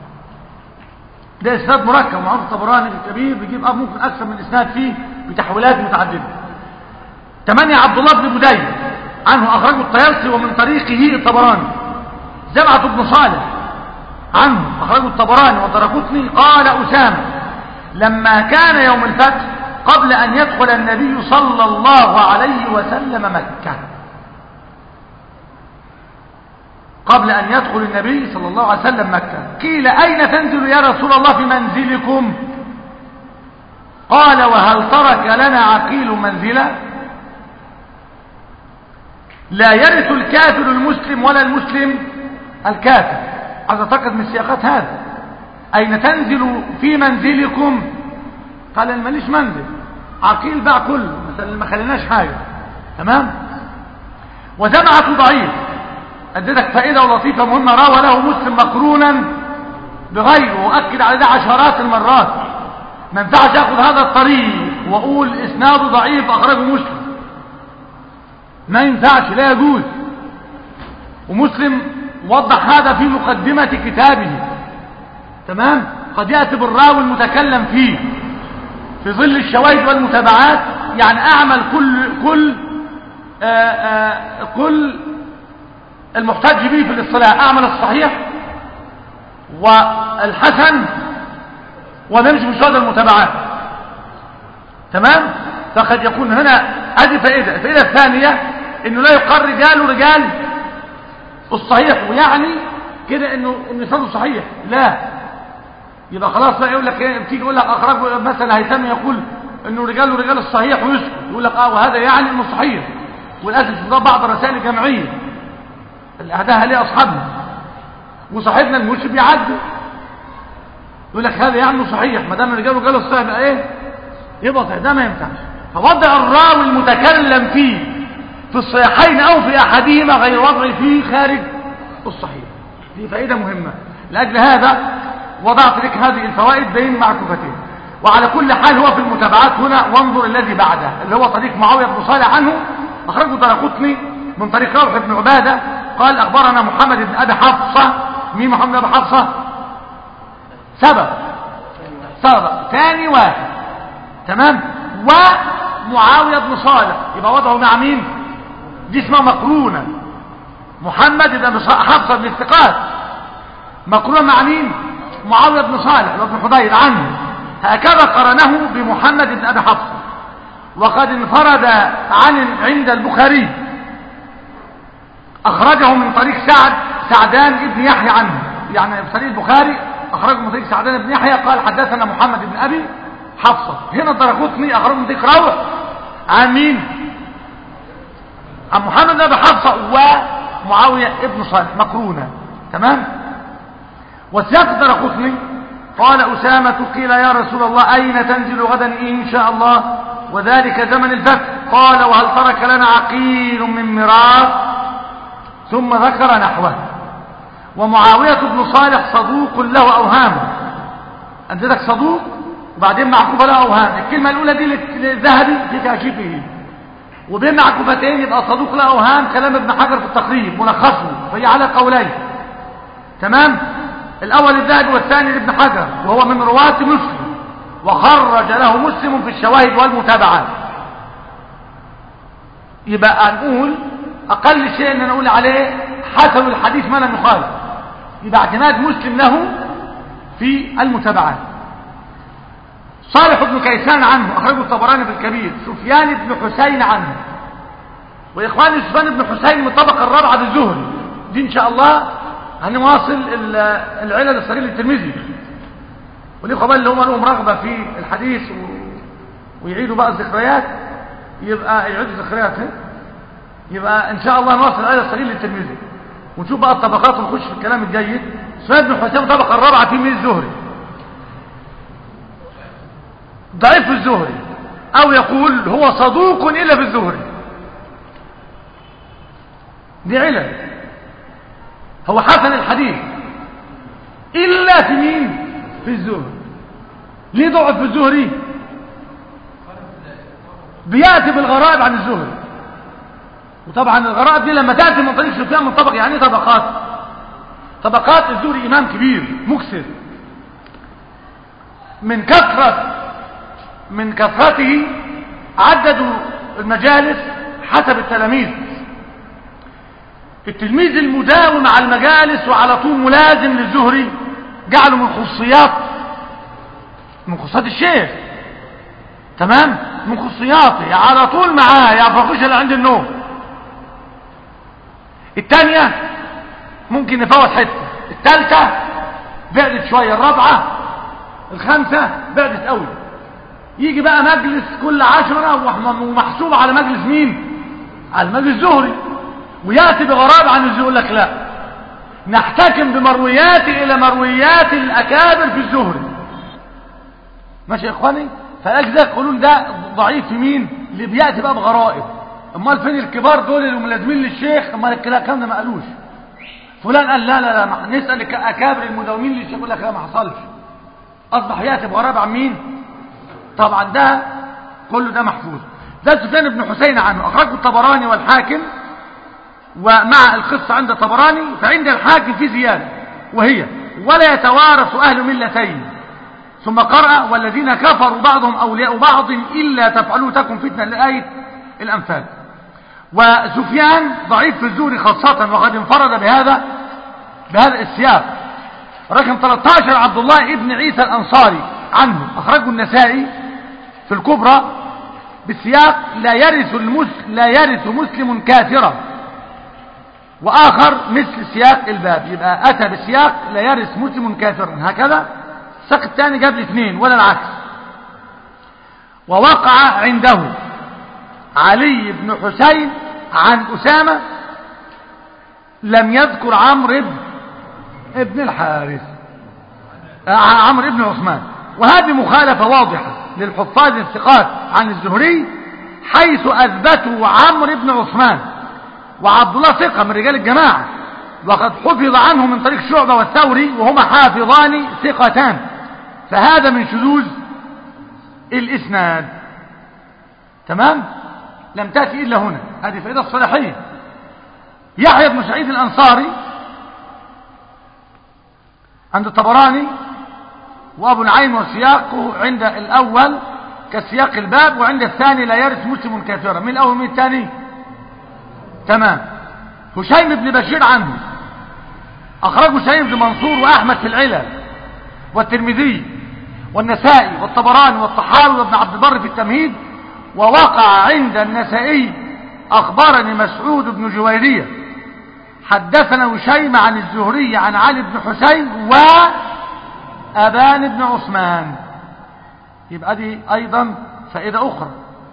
ده إسناد مركب، ومعروف الطبراني في الكبير بيجيب ممكن أكثر من إسناد فيه بتحويلات متعددة. 8 عبد الله بن بديل عنه أخرجه الطيالسي ومن طريقه الطبراني. زمعة بن صالح عنه أخرجه الطبراني والدرقطني. قال أسامة لما كان يوم الفتح قبل أن يدخل النبي صلى الله عليه وسلم مكة، قبل أن يدخل النبي صلى الله عليه وسلم مكة، قيل أين تنزل يا رسول الله في منزلكم؟ قال وهل ترك لنا عقيل منزلا؟ لا يرث الكافر المسلم ولا المسلم الكافر. عايز أتأكد من سياقات هذا. أين تنزل في منزلكم؟ قال أنا ماليش منزل، عقيل باع كله مثلا ما خليناش حاجة. تمام. وزمعة ضعيف، أديتك فائدة ولطيفة مهمة، روى له مسلم مقرونا بغيره، وأكد على ده عشرات المرات. ما ينفعش أخذ هذا الطريق وأقول إسناده ضعيف أخرجه مسلم، ما ينفعش، لا يجوز. ومسلم وضح هذا في مقدمة كتابه. تمام. قد يأتي بالراوي المتكلم فيه في ظل الشواهد والمتابعات، يعني أعمل كل المحتج به في الاصطلاح، أعمل الصحيح والحسن ونمشي في شواهد المتابعات. تمام. فقد يكون هنا هذه فائدة. الفائدة الثانية انه لا يقر رجال الصحيح، ويعني كده انه سنده صحيح، لا يبقى خلاص لا يقول لك ايه، بتيجي يقول لك اخرج مثلا هيثم يقول انه رجال الصحيح ويسكت، يقول لك وهذا يعني انه صحيح. وللاسف ده بعض الرسائل الجمعيه اللي اهداها ليه اصحابنا، وصاحبنا المرشد بيعدي يقول لك هذا يعني صحيح، ما دام رجال الصحيح يبقى ايه، يبقى صحيح. ده ما ينفعش. فوضع الراوي المتكلم فيه في الصحيحين او في احدهما غير وضعه فيه خارج الصحيح. دي فائده مهمه. لاجل هذا وضعت لك هذه الفوائد بين معكوفتين. وعلى كل حال هو في المتابعات هنا، وانظر الذي بعده اللي هو طريق معاويه بن صالح عنه، اخرجه الدرقطني من طريق روح بن عباده قال اخبرنا محمد بن ابي حفصه. مين محمد بن ابي حفصه؟ سبب ثاني واحد. تمام. ومعاويه بن صالح يبقى وضعه مع مين؟ دي اسمها مقرونه. محمد بن ابي حفصه بن الثقات مقرونه مع مين؟ معاويه بن صالح وابن حضير عنه، هكذا قرنه بمحمد بن ابي حفصه. وقد انفرد عند البخاري، اخرجه من طريق سعدان بن يحيى عنه، يعني في طريق البخاري اخرجه من طريق سعدان بن يحيى قال حدثنا محمد بن ابي حفصه. هنا الدرقطني اخرجه من طريق روح عن مين؟ عن محمد بن ابي حفصه ومعاويه بن صالح مقرونه. تمام. وسياق الدرقطني قال أسامة قيل يا رسول الله أين تنزل غدا إن شاء الله وذلك زمن الفتح؟ قال وهل ترك لنا عقيل من ميراث؟ ثم ذكر نحوه. ومعاوية بن صالح صدوق له أوهام، عندك صدوق وبعدين معكوفة له أوهام. الكلمة الأولى دي للذهبي في كاشفه، وبين معكوفتين يبقى صدوق له أوهام كلام ابن حجر في التقريب ملخصه، فهي على قولين. تمام. الأول الذهبي والثاني لابن حجر، وهو من رواة مسلم، وخرج له مسلم في الشواهد والمتابعات. يبقى نقول أقل شيء أن نقول عليه حسن الحديث ما لم يخالف، يبقى اعتماد مسلم له في المتابعات. صالح بن كيسان عنه أخرجه الطبراني في الكبير. سفيان بن حسين عنه، وإخواني سفيان بن حسين من الطبقة الرابعة للزهري. دي إن شاء الله هنواصل العلل الصغير للترمذي، والإخوة بقى اللي هم لهم رغبة في الحديث ويعيدوا بقى الذكريات، يبقى يعيدوا الذكريات. يبقى إن شاء الله نواصل العلل الصغير للترمذي ونشوف بقى الطبقات ونخش في الكلام الجيد. سفيان بن حسين الطبقة الرابعة في من الزهري، ضعيف في الزهري، أو يقول هو صدوق إلا في الزهري. دي علل. هو حسن الحديث إلا في مين؟ في الزهري. ليه ضعف في الزهري؟ بيأتي بالغرائب عن الزهري، وطبعا الغرائب دي لما تأتي من طريق سفيان من طبق، يعني طبقات الزهري إمام كبير مكسر من كثرته عددوا المجالس حسب التلاميذ، التلميذ المداوم على المجالس وعلى طول ملازم للزهري جعله من خصوصيات الشيخ، تمام، من خصوصياته على طول معاه، يعرفوش الا عند النوم. الثانيه ممكن نفوت حته، الثالثه بعدت شويه، الرابعه، الخامسه بعدت قوي. يجي بقى مجلس كل 10 ومحسوب على مجلس مين؟ على مجلس الزهري، وياتي بغراب عن الزهري، يقول لك لا، نحتكم بمروياتي الى مرويات الاكابر في الزهري. ماشي يا اخواني؟ فالاجزاء يقولون ده ضعيف في مين؟ اللي بياتي بقى بغرائب. امال فين الكبار دول اللي ملازمين للشيخ؟ امال الكلام ده ما قالوش. فلان قال لا لا لا، نسال اكابر المداومين للشيخ، يقول لك لا ما حصلش. اصبح ياتي بغرائب عن مين؟ طبعا ده كله ده محفوظ. ده سفيان بن حسين عنه، اخرجه الطبراني والحاكم، ومع القصه عند الطبراني. فعند الحاكم في زياده، وهي ولا يتوارث اهل ملتين. ثم قرأ والذين كفروا بعضهم أولياء بعض إلا تفعلوا تكن فتنة، لآية الأنفال. وسفيان ضعيف في الزهري خاصة، وقد انفرد بهذا السياق. رقم 13 عبد الله ابن عيسى الأنصاري عنه، أخرجه النسائي في الكبرى بالسياق لا يرث مسلم كافرا، وآخر مثل سياق الباب. يبقى أتى بالسياق لا يرث مسلم كافرا هكذا، الساق الثاني جاب لي 2 ولا العكس. ووقع عنده علي بن حسين عن أسامة، لم يذكر عمرو ابن الحارث، عمرو ابن عثمان. وهذه مخالفة واضحة للحفاظ الثقات عن الزهري، حيث أثبتوا عمرو بن عثمان وعبد الله ثقة من رجال الجماعة، وقد حفظ عنه من طريق شعبة والثوري، وهما حافظان ثقتان، فهذا من شذوذ الإسناد. تمام؟ لم تأتي إلا هنا، هذه فائدة الصلاحية. يحيى بن سعيد الأنصاري عند الطبراني وأبو العين، وسياقه عند الأول كسياق الباب، وعند الثاني لا يرث مسلم كافرا. من الأول من الثاني؟ تمام. هشيم بن بشير عنه، أخرجه هشيم بن منصور وأحمد في العلل والترمذي والنسائي والطبراني والطحاوي وابن عبد البر في التمهيد. ووقع عند النسائي أخبرني مسعود بن جويرية حدثنا هشيم عن الزهري عن علي بن حسين وأبان بن عثمان. يبقى دي أيضا فائدة أخرى.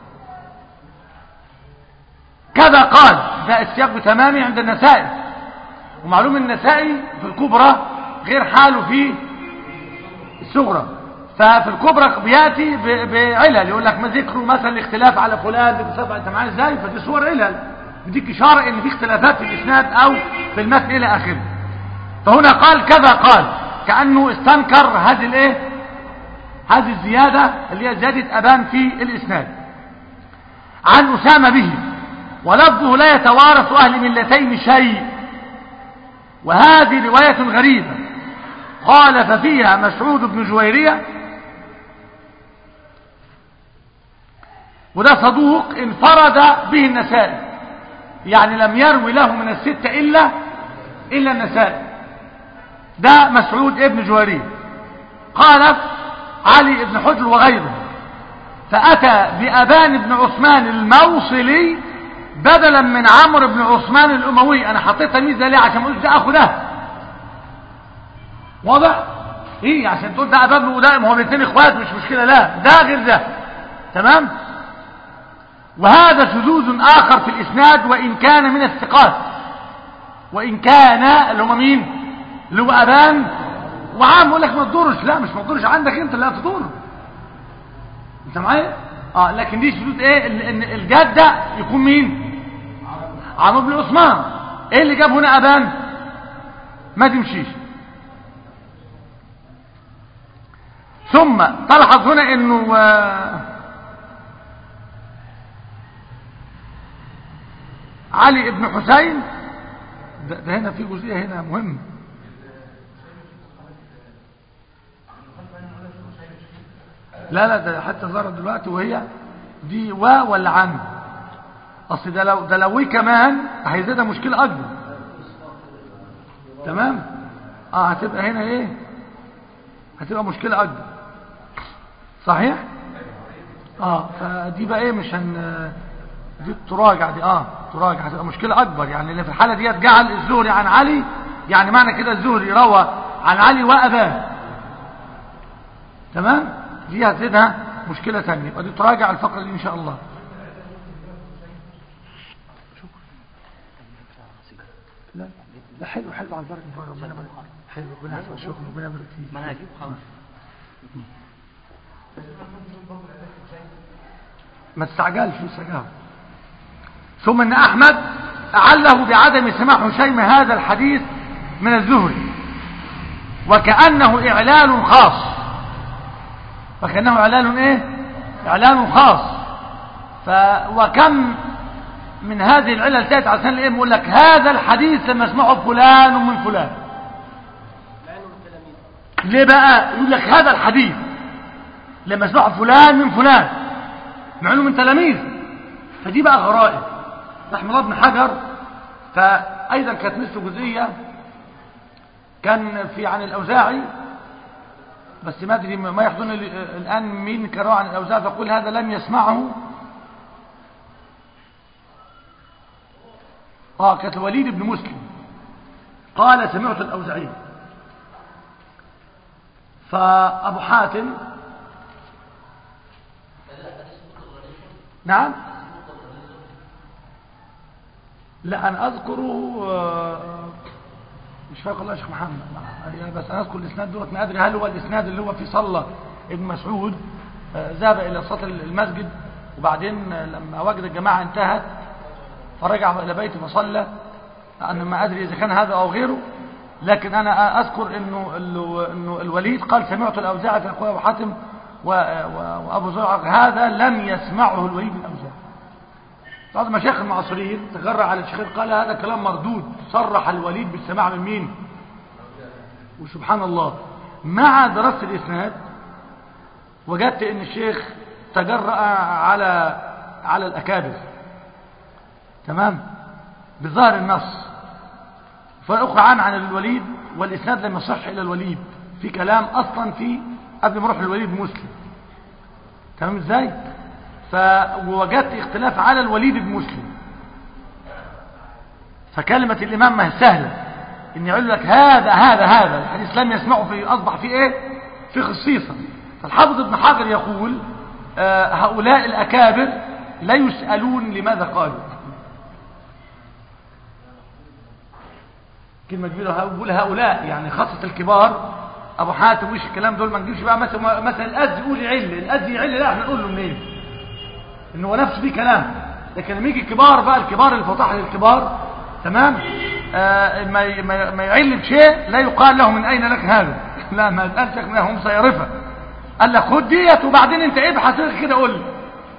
كذا قال، ده السياق بتمامه عند النسائي، ومعلوم النسائي في الكبرى غير حاله في الصغرى. ففي الكبرى بياتي بعلل، يقول لك ما ذكره مثلا الاختلاف على فلان بتصفع، انت معايا ازاي؟ فدي صور علل بديك اشاره ان في اختلافات في الاسناد او في المتن الى اخره. فهنا قال كذا قال، كانه استنكر هذه الايه، هذه الزياده اللي هي زياده ابان في الاسناد. عن اسامه به، ولفظه لا يتوارث اهل ملتين شيء، وهذه روايه غريبه قال ففيها مسعود بن جويرية، وده صدوق انفرد به النسائي، يعني لم يروي له من الستة إلا النسائي. ده مسعود ابن جويرية. قال علي بن حجر وغيره، فأتى بأبان بن عثمان الموصلي بدلا من عمرو بن عثمان الأموي. أنا حطيت تمييز ده ليه؟ عشان ما قلت ده أخو ده، واضح؟ ايه عشان تقول ده ابان وده، ما هو الاثنين اخوات مش مشكله، لا ده غير ده. تمام. وهذا شذوذ اخر في الاسناد، وان كان من الثقات، وان كان اللي هم مين؟ اللي هو ابان وعام. يقول لك ما تدورش، لا مش ما تدورش عندك انت، لا تدور انت معايا. لكن دي شذوذ ايه؟ ان الجاد ده يكون مين؟ عمرو بن عثمان. ايه اللي جاب هنا ابان؟ ما تمشيش. ثم تلحظ هنا انه علي بن حسين ده هنا في جزئية هنا مهم. لا ده حتى ظهرت دلوقتي، وهي دي ولا عن اصل ده لو كمان هيزيدها مشكلة اكبر. تمام. هتبقى هنا ايه، هتبقى مشكلة اكبر. صحيح. فدي بقى ايه، مش دي تراجع، دي تراجع، هتبقى مشكلة اكبر. يعني اللي في الحالة دي جعل الزهري عن علي، يعني معنى كده الزهري روى عن علي واباه. تمام. دي هتزيدها مشكلة ثانية، يبقى دي تراجع الفقرة دي ان شاء الله. لا لا، حلو على البركة، ربنا يبارك. حلو، ربنا يحفظك، شكرا، ربنا يبارك فيك. ما انا هجيب خالص. ما تستعجلش لسه. ثم ان احمد اعله بعدم سماع هشيم هذا الحديث من الزهري، وكأنه اعلال خاص. وكأنه اعلال ايه، اعلال خاص. وكم من هذه العلل تأتي على سنة الإيه، يقول لك هذا الحديث لما يسمعه فلان ومن فلان. ليه بقى يقول لك هذا الحديث لما يسمعه فلان من فلان، مع انه من تلاميذ؟ فدي بقى غرائب. رحمه الله ابن حجر. فأيضا كانت مثل جزئية كان في عن الأوزاعي، بس ما أدري ما يحضرني الآن مين كان روى عن الأوزاعي، فقول هذا لم يسمعه. كانت الوليد بن مسلم قال سمعت الأوزاعي. فأبو حاتم، نعم، لا أنا أذكره مش فاكر الله يا شيخ محمد، بس أنا أذكر الإسناد دوت. ما أدري هل هو الإسناد اللي هو في صلى ابن مسعود ذهب إلى سطح المسجد، وبعدين لما وجد الجماعة انتهت فرجع إلى بيته فصلى. أنا ما أدري إذا كان هذا أو غيره، لكن أنا أذكر إنه الوليد قال سمعت الأوزاعي، فيقول أبو حاتم وأبو زرعة هذا لم يسمعه الوليد بن الأوزاعي. بعض المشايخ المعاصرين تجرأ على الشيخ قال هذا كلام مردود، صرح الوليد بالسماع من مين؟ وسبحان الله مع دراسة الإسناد وجدت إن الشيخ تجرأ على الأكابر، تمام، بظاهر النص. فأخرى عن الوليد، والإسناد لم يصح إلى الوليد، في كلام أصلا في قبل ما نروح للوليد مسلم، تمام ازاي؟ فوجدت اختلاف على الوليد بن مسلم. فكلمة الإمام ما هي سهلة إن يقول لك هذا الحديث لم يسمعه، في أصبح في إيه؟ في خصيصة. فالحافظ ابن حجر يقول هؤلاء الأكابر لا يسألون لماذا قالوا. كلمة كبيرة، بقول هؤلاء يعني خاصة الكبار، أبو حاتم وش الكلام دول. ما نجيبش بقى مثلا الأز يقول الأز يعل، لا احنا نقول له منين إنه هو نفسه فيه كلام. لكن لما يجي الكبار بقى، الكبار الفطاحل الكبار، تمام، ما يعل بشيء لا يقال له من أين لك هذا. لا، ما يتقالش لك هم سيرفة، قال لك خد ديت وبعدين انت ابحث كده قول لي.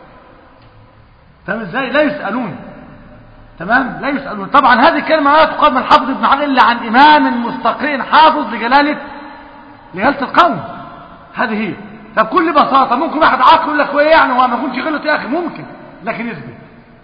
تمام ازاي؟ لا يسألون، تمام، لا يسألون. طبعا هذه الكلمة لا تقال من الحافظ ابن حجر إلا عن إمام مستقيم حافظ لجلالة القوم. هذه هي. فبكل بساطة ممكن واحد عاقل يقول لك وايه يعني، هو ما يكونش غلط يا أخي، ممكن، لكن يثبت.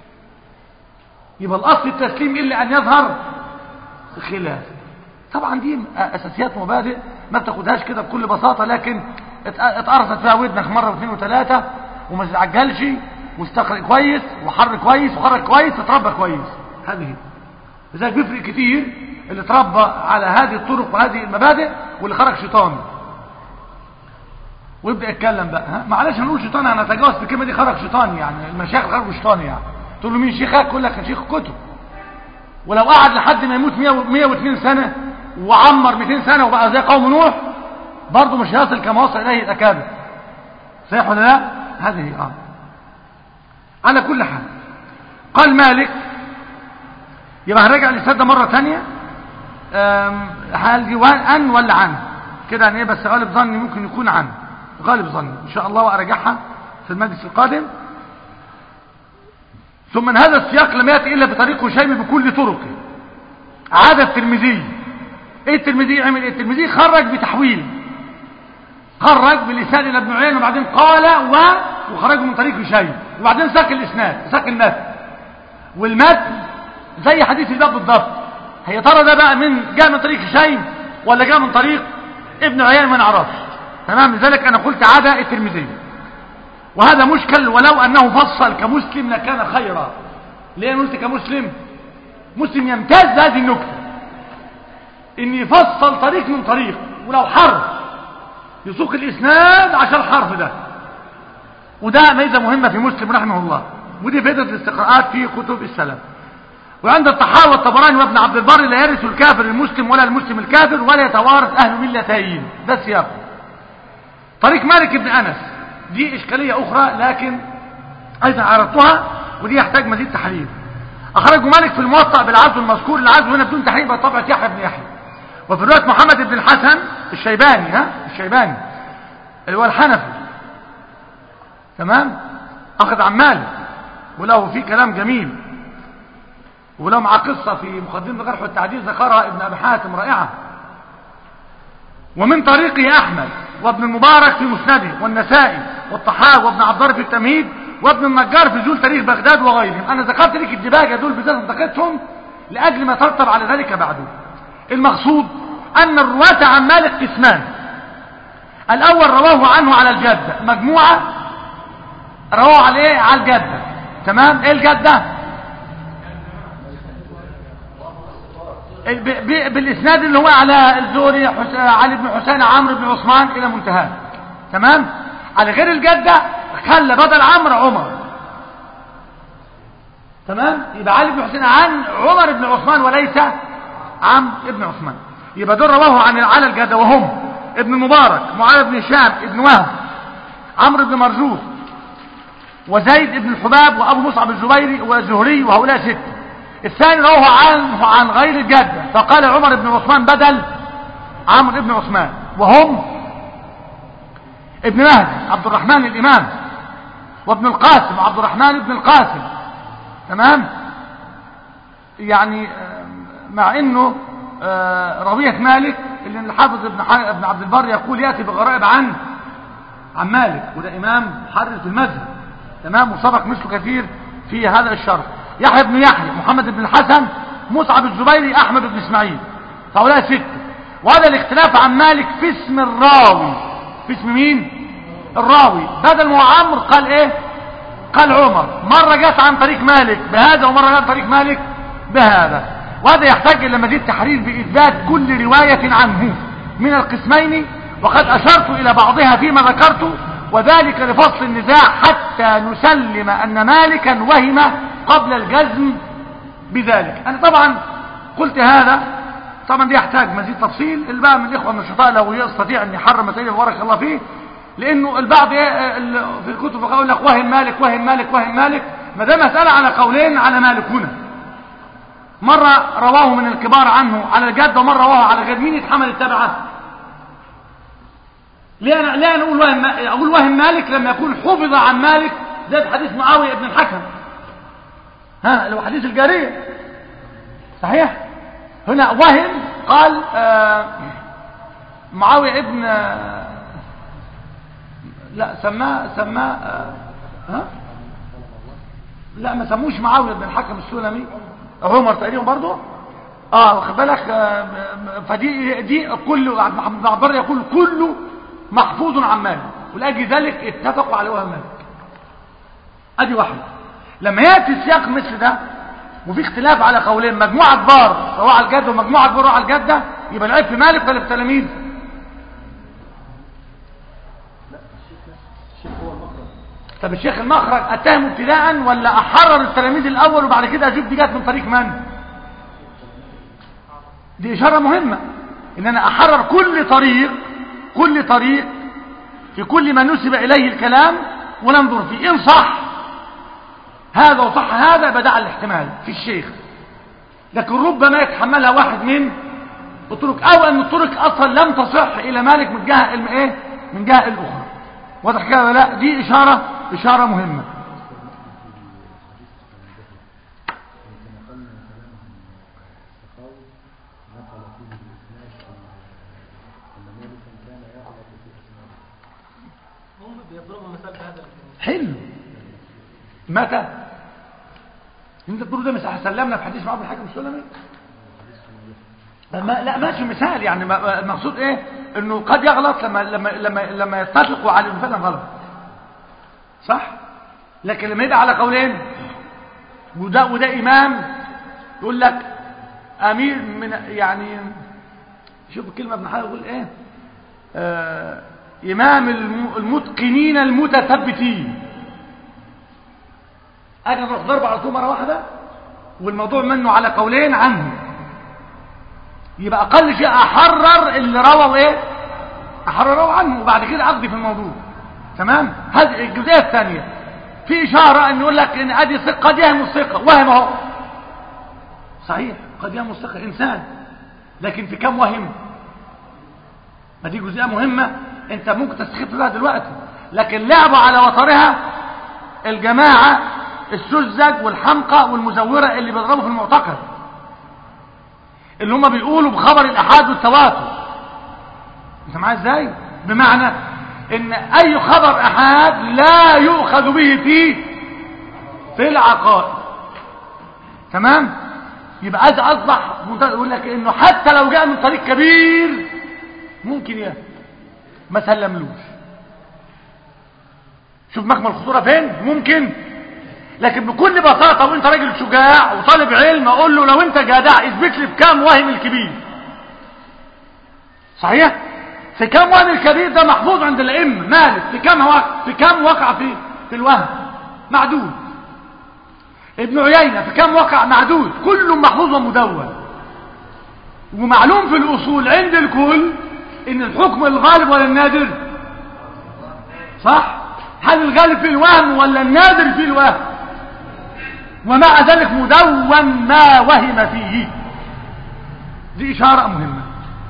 يبقى الأصل التسليم إلا أن يظهر الخلاف. طبعا دي أساسيات مبادئ ما بتاخدهاش كده بكل بساطة، لكن اتقرصت فيها ودنك مرة واثنين وثلاثة وما تتعجلش، واستقرأ كويس وحر كويس وخرج كويس تتربى كويس. هذه لذلك بيفرق كتير اللي تربى على هذه الطرق وهذه المبادئ واللي خرج شيطاني ويبدأ يتكلم بقى. معلش هنقول شيطاني، انا اتجاوز في الكلمة دي، خرج شيطاني يعني، المشايخ خرجوا شيطاني يعني. تقول له مين شيخك؟ يقول لك شيخ كتب. ولو قعد لحد ما يموت 102 سنة وعمر 200 سنة وبقى زي قوم نوح برضه مش هيصل كما وصل اليه الاكابر. صحيح ولا لا؟ هذه على كل حال. قال مالك، يبقى هنرجع للسادة مرة ثانية. هل دي أن ولا عن كده يعني ايه؟ بس غالب ظني ممكن يكون عن، غالب ظني ان شاء الله، وارجعها في المجلس القادم. ثم من هذا السياق لم يأتي إلا بطريق هشيم بكل طرقه. عاد الترمذي. ايه الترمذي عمل ايه؟ الترمذي خرج بتحويل، خرج بالإسناد إلى ابن عيينة وبعدين قال وخرجه من طريق هشيم، وبعدين ساق الإسناد، ساق المتن. والمتن زي حديث الباب بالضبط، هي ترى ده بقى جاء من طريق هشيم ولا جاء من طريق ابن عيان ما نعرفش. تمام. لذلك انا قلت عدا الترمذي، وهذا مشكل، ولو انه فصل كمسلم لكان خيرا. ليه قلت كمسلم؟ مسلم يمتاز هذه النكته، ان يفصل طريق من طريق ولو حرف يسوق الاسناد عشان الحرف ده، وده ميزه مهمه في مسلم رحمه الله، ودي فائده الاستقراءات في كتب السلف. وعند الطحاوي والطبراني وابن عبد البر لا يرث الكافر المسلم ولا المسلم الكافر ولا يتوارث اهل ملتين. ده سياقه. طريق مالك بن انس دي اشكاليه اخرى لكن ايضا عرضتها، ودي يحتاج مزيد تحرير. اخرجه مالك في الموطأ بالعزو المذكور، العزو هنا بدون تحرير بطبعة يحيى بن يحيى. وفي روايه محمد بن الحسن الشيباني، الشيباني اللي هو الحنفي، تمام، اخذ عن مالك، وله فيه كلام جميل، وله مع قصه في مقدمه الجرح والتعديل ذكرها ابن ابي حاتم رائعه. ومن طريقه احمد وابن المبارك في مسنده، والنسائي والطحاوي وابن عبد البر في التمهيد، وابن النجار في ذول تاريخ بغداد وغيرهم. انا ذكرت لك الدباجه دول بالذات انتقدتهم لاجل ما ترتب على ذلك بعده. المقصود ان الرواة عن مالك قسمان. الاول رواه عنه على الجده، مجموعه رواه على ايه؟ على الجده. تمام. ايه الجده؟ بالاسناد اللي هو على الزهري، علي بن حسين، عمرو بن عثمان الى منتهى. تمام. على غير الجده خلى بدل عمرو عمر. تمام. يبقى علي بن حسين عن عمر بن عثمان وليس عمرو بن عثمان. يبقى دول رواه عن على الجده، وهم ابن المبارك، معاذ بن هشام، ابن وهب، عمرو بن مرزوق، وزيد بن الحباب، وابو مصعب الزبيري والزهري، وهؤلاء سته. الثاني رواه عنه عن غير الجده، فقال عمر بن عثمان بدل عمرو بن عثمان، وهم ابن مهدي عبد الرحمن الامام، وابن القاسم عبد الرحمن بن القاسم. تمام. يعني مع انه روية مالك اللي الحافظ ابن عبد البر يقول ياتي بغرائب عن مالك، وده امام محرر في المذهب. تمام. وسبق مثله كثير في هذا الشرح. يحيى بن يحيى، محمد بن الحسن، مصعب الزبيري، احمد بن اسماعيل، فهؤلاء سته. وهذا الاختلاف عن مالك في اسم الراوي. في اسم مين؟ الراوي. بدل ما هو عمرو قال ايه؟ قال عمر. مرة جاءت عن طريق مالك بهذا، ومرة جاءت عن طريق مالك بهذا. وهذا يحتاج الى مزيد تحرير باثبات كل رواية عنه من القسمين، وقد اشرت الى بعضها فيما ذكرت، وذلك لفصل النزاع حتى نسلم ان مالكا وهم قبل الجزم بذلك. انا طبعا قلت هذا، طبعا دي يحتاج مزيد تفصيل. البعض من الاخوه النشطاء لو يستطيع ان يحرر مسائل بارك الله فيه، لانه البعض في الكتب يقول لك وهم مالك وهم مالك وهم مالك. ما ده مساله على قولين على مالك هنا، مره رواه من الكبار عنه على الجد، ومره رواه على الجد. مين يتحمل التبعه؟ ليه انا اقول وهم مالك لما يكون حفظ عن مالك زي حديث معاويه بن الحكم، اللي هو حديث الجاريه، صحيح؟ هنا وهم قال معاويه ابن لا سماه لا ما سموش معاويه بن الحكم السلمي، عمر تقريبا برضه. واخد بالك. فدي كله عبد البر يقول كله محفوظ عن مالك، ولاجل ذلك اتفقوا على وهم مالك. ادي واحده. لما ياتي السياق مثل ده وفي اختلاف على قولين، مجموعه كبار رواه على الجده ومجموعه كبار رواه على الجده، يبقى العيب في مالك ولا في التلاميذ؟ طب الشيخ المخرج اتهم ابتداء ولا احرر التلاميذ الاول وبعد كده اشوف دي جت من طريق من؟ دي اشاره مهمه، ان انا احرر كل طريق في كل ما نسب اليه الكلام وننظر فيه، ان صح هذا وصح هذا بدع الاحتمال في الشيخ، لكن ربما يتحملها واحد من الطرق، او ان الطرق اصلا لم تصح الى مالك من جهه من جهه الاخرى. واضح كده؟ لا دي اشاره مهمه. حلو. متى انت تقول ده مش سلمنا في حديث معاذ بن الحكم السلمي؟ لا ماشي مثال يعني، المقصود ايه؟ انه قد يغلط لما يتفقوا على انه فعلا غلط، صح؟ لكن لما يبقى على قولين، وده امام يقول لك امير من يعني، شوف الكلمه ابن حجر يقول ايه، امام المتقنين المتثبتين، اجي نروح ضرب على طول مره واحده والموضوع منه على قولين عنه، يبقى اقل شيء احرر اللي رووا ايه، احرره عنه، وبعد كده اقضي في الموضوع. تمام. هذه الجزئيه الثانيه، في اشاره ان يقول لك ان ادي ثقه، قد يهم الثقه، وهم اهو صحيح، قد يهم الثقه انسان، لكن في كم وهم؟ ما دي جزئيه مهمه انت ممكن تستخف بها دلوقتي، لكن لعبوا على وترها الجماعه السذج والحمقى والمزوره اللي بيضربوا في المعتقد، اللي هم بيقولوا بخبر الأحاد والتواتر. انت معايا ازاي؟ بمعنى ان اي خبر أحاد لا يؤخذ به في العقائد. تمام. يبقى هذا اصبح يقول لك انه حتى لو جاء من طريق كبير ممكن ما سلملوش. شوف مكمن الخطوره فين. ممكن، لكن بكل بساطه وانت راجل شجاع وطالب علم اقول له لو انت جدع اثبت لي بكام وهم الكبير. صحيح؟ في كام وهم الكبير ده محفوظ عند الائمه. مالك في كام وقع في الوهم معدود. ابن عيينة في كام وقع معدود، كله محفوظ ومدون. ومعلوم في الاصول عند الكل ان الحكم الغالب ولا النادر؟ صح؟ هل الغالب في الوهم ولا النادر في الوهم؟ ومع ذلك مدون ما وهم فيه. دي إشارة مهمة.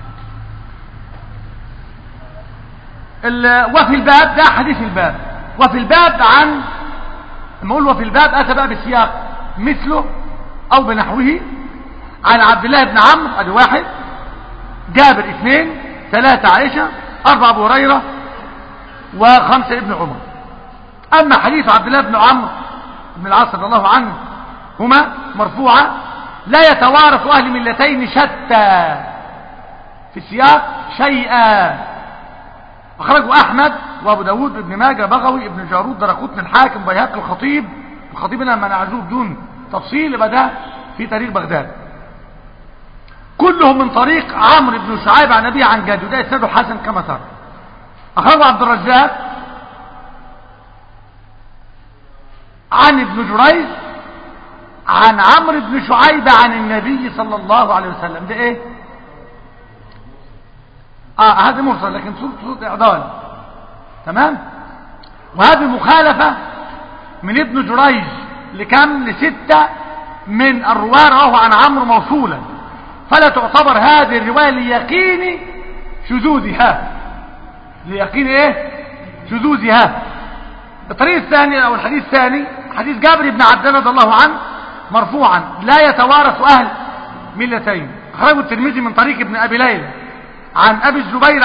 وفي الباب ده حديث الباب. وفي الباب عن، لما اقول وفي الباب اتى بقى بالسياق مثله او بنحوه. عن عبد الله بن عمرو ادي واحد، جابر اثنين، ثلاثة عائشة، أربعة أبو هريرة، وخمسة ابن عمر. أما حديث عبد الله بن عمرو بن العاص رضي الله عنه هما مرفوعة: لا يتوارث أهل ملتين شتى في السياق شيئا. أخرجه أحمد وأبو داود ابن ماجه بغوي ابن جارود درقطني الحاكم بيهقي الخطيب لما نعزوه بدون تفصيل يبقى ده في تاريخ بغداد. كلهم من طريق عمرو بن شعيب عن أبيه عن جده، وده إسناده حسن كما ترى. أخرجه عبد الرزاق عن ابن جريج عن عمرو بن شعيب عن النبي صلى الله عليه وسلم. ده ايه؟ هذا مرسل لكن صورة اعضال. تمام. وهذه مخالفة من ابن جريج لكم؟ لستة من الرواة رواه عن عمرو موصولا، فلا تعتبر هذه الرواية ليقين شذوذها. ليقين ايه؟ شذوذها. الطريق الثاني او الحديث الثاني حديث جابر بن عبد الله رضي الله عنه مرفوعا: لا يتوارث اهل ملتين. اخرجه الترمذي من طريق ابن ابي ليلى عن ابي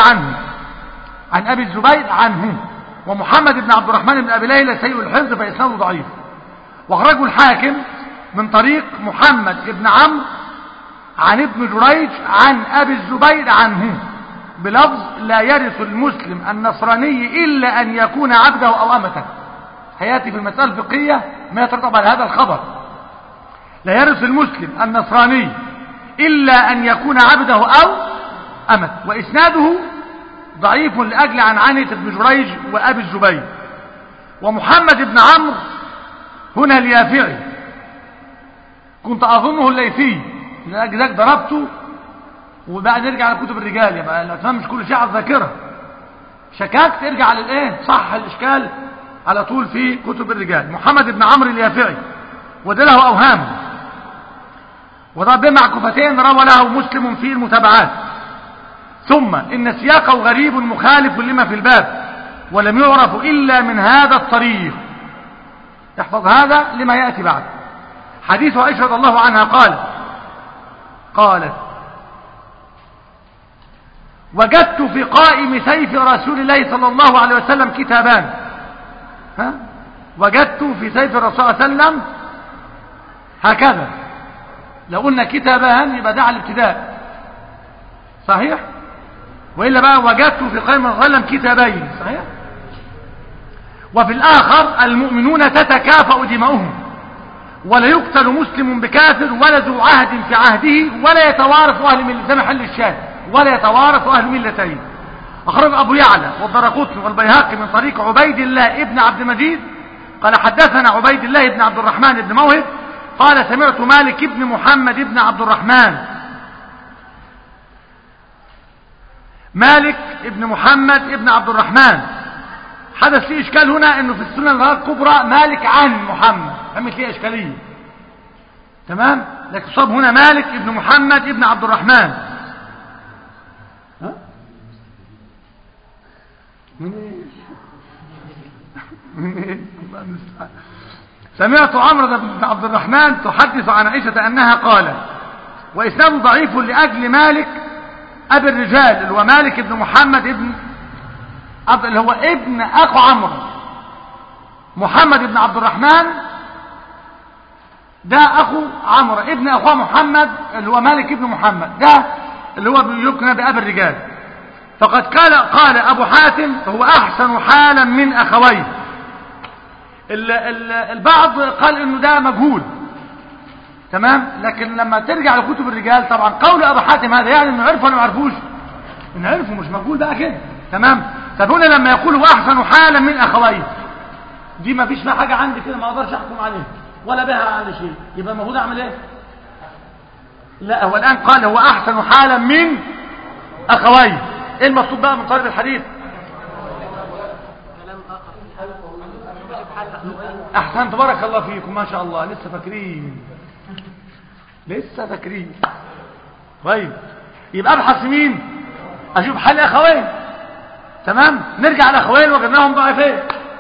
الزبير عنه ومحمد بن عبد الرحمن بن ابي ليلى سيء الحفظ فاسناده ضعيف. واخرجه الحاكم من طريق محمد بن عمرو عن ابن جريج عن ابي الزبير عنه بلفظ: لا يرث المسلم النصراني الا ان يكون عبده او امته. هياتي في المساله الفقهيه ما يترتب على هذا الخبر: لا يرث المسلم النصراني الا ان يكون عبده او امته. واسناده ضعيف لاجل عنعنه ابن جريج وابي الزبير. ومحمد بن عمرو هنا اليافعي، كنت اظنه الليثي لاجل ذلك ضربته. وبقى نرجع على كتب الرجال، يبقى لو تفهمش كل شيء على الذاكره شكاكت ارجع على الايه صح الاشكال على طول في كتب الرجال. محمد بن عمرو اليافعي وده له اوهام، وده بمعكوفتين روى له مسلم في المتابعات. ثم ان سياقه غريب مخالف لما في الباب ولم يعرف الا من هذا الطريق. احفظ هذا لما ياتي بعد. حديث عائشة رضي الله عنها قالت: وجدت في قائم سيف رسول الله صلى الله عليه وسلم كتابان. وجدت في سيف الرسول صلى الله عليه وسلم هكذا. لو قلنا كتابان يبقى ده على الابتداء، صحيح؟ وإلا بقى وجدت في قائمة الغلم كتابين. صحيح؟ وفي الآخر المؤمنون تتكافأ دماؤهم ولا يقتل مسلم بكافر ولا ذو عهد في عهده ولا يتوارث أهل ملتين. ده محل الشاهد، ولا يتوارث أهل ملتين. أخرج أبو يعلى والدرقطني والبيهقي من طريق عبيد الله ابن عبد المجيد قال حدثنا عبيد الله بن عبد الرحمن بن موهب قال سمعت مالك بن محمد بن عبد الرحمن. مالك بن محمد بن عبد الرحمن حدث لي إشكال هنا أنه في السنن الكبرى مالك عن محمد، عملت لي إشكالية. تمام؟ لكن صاب هنا مالك بن محمد بن عبد الرحمن. ها؟ من ايش؟ سمعت عمرو بن عبد الرحمن تحدث عن عائشة أنها قالت وإسناد ضعيف لأجل مالك أبي الرجال اللي هو مالك بن محمد اللي هو ابن أخو عمرو. محمد بن عبد الرحمن ده أخو عمرو ابن أخوه محمد اللي هو مالك بن محمد ده اللي هو يكنى بأبي الرجال. فقد قال أبو حاتم هو أحسن حالا من أخويه. البعض قال إنه ده مجهول. تمام؟ لكن لما ترجع لكتب الرجال طبعا قول أبو حاتم هذا يعني إنه عرفه ولا ما عرفوش؟ إنه عرفه مش مجهول بقى كده. تمام؟ طب هنا لما يقول هو أحسن حالا من أخويه دي ما فيش فيها حاجة عندي كده ما أقدرش أحكم عليه ولا بها على شيء، يبقى المفروض أعمل إيه؟ لا هو الآن قال هو أحسن حالا من أخويه. إيه المقصود بقى من طالب الحديث؟ أحسن تبارك الله فيكم ما شاء الله لسه فاكرين. طيب يبقى أبحث مين؟ أشوف حال أخوين. تمام؟ نرجع لأخوين وجدناهم ضعيفين.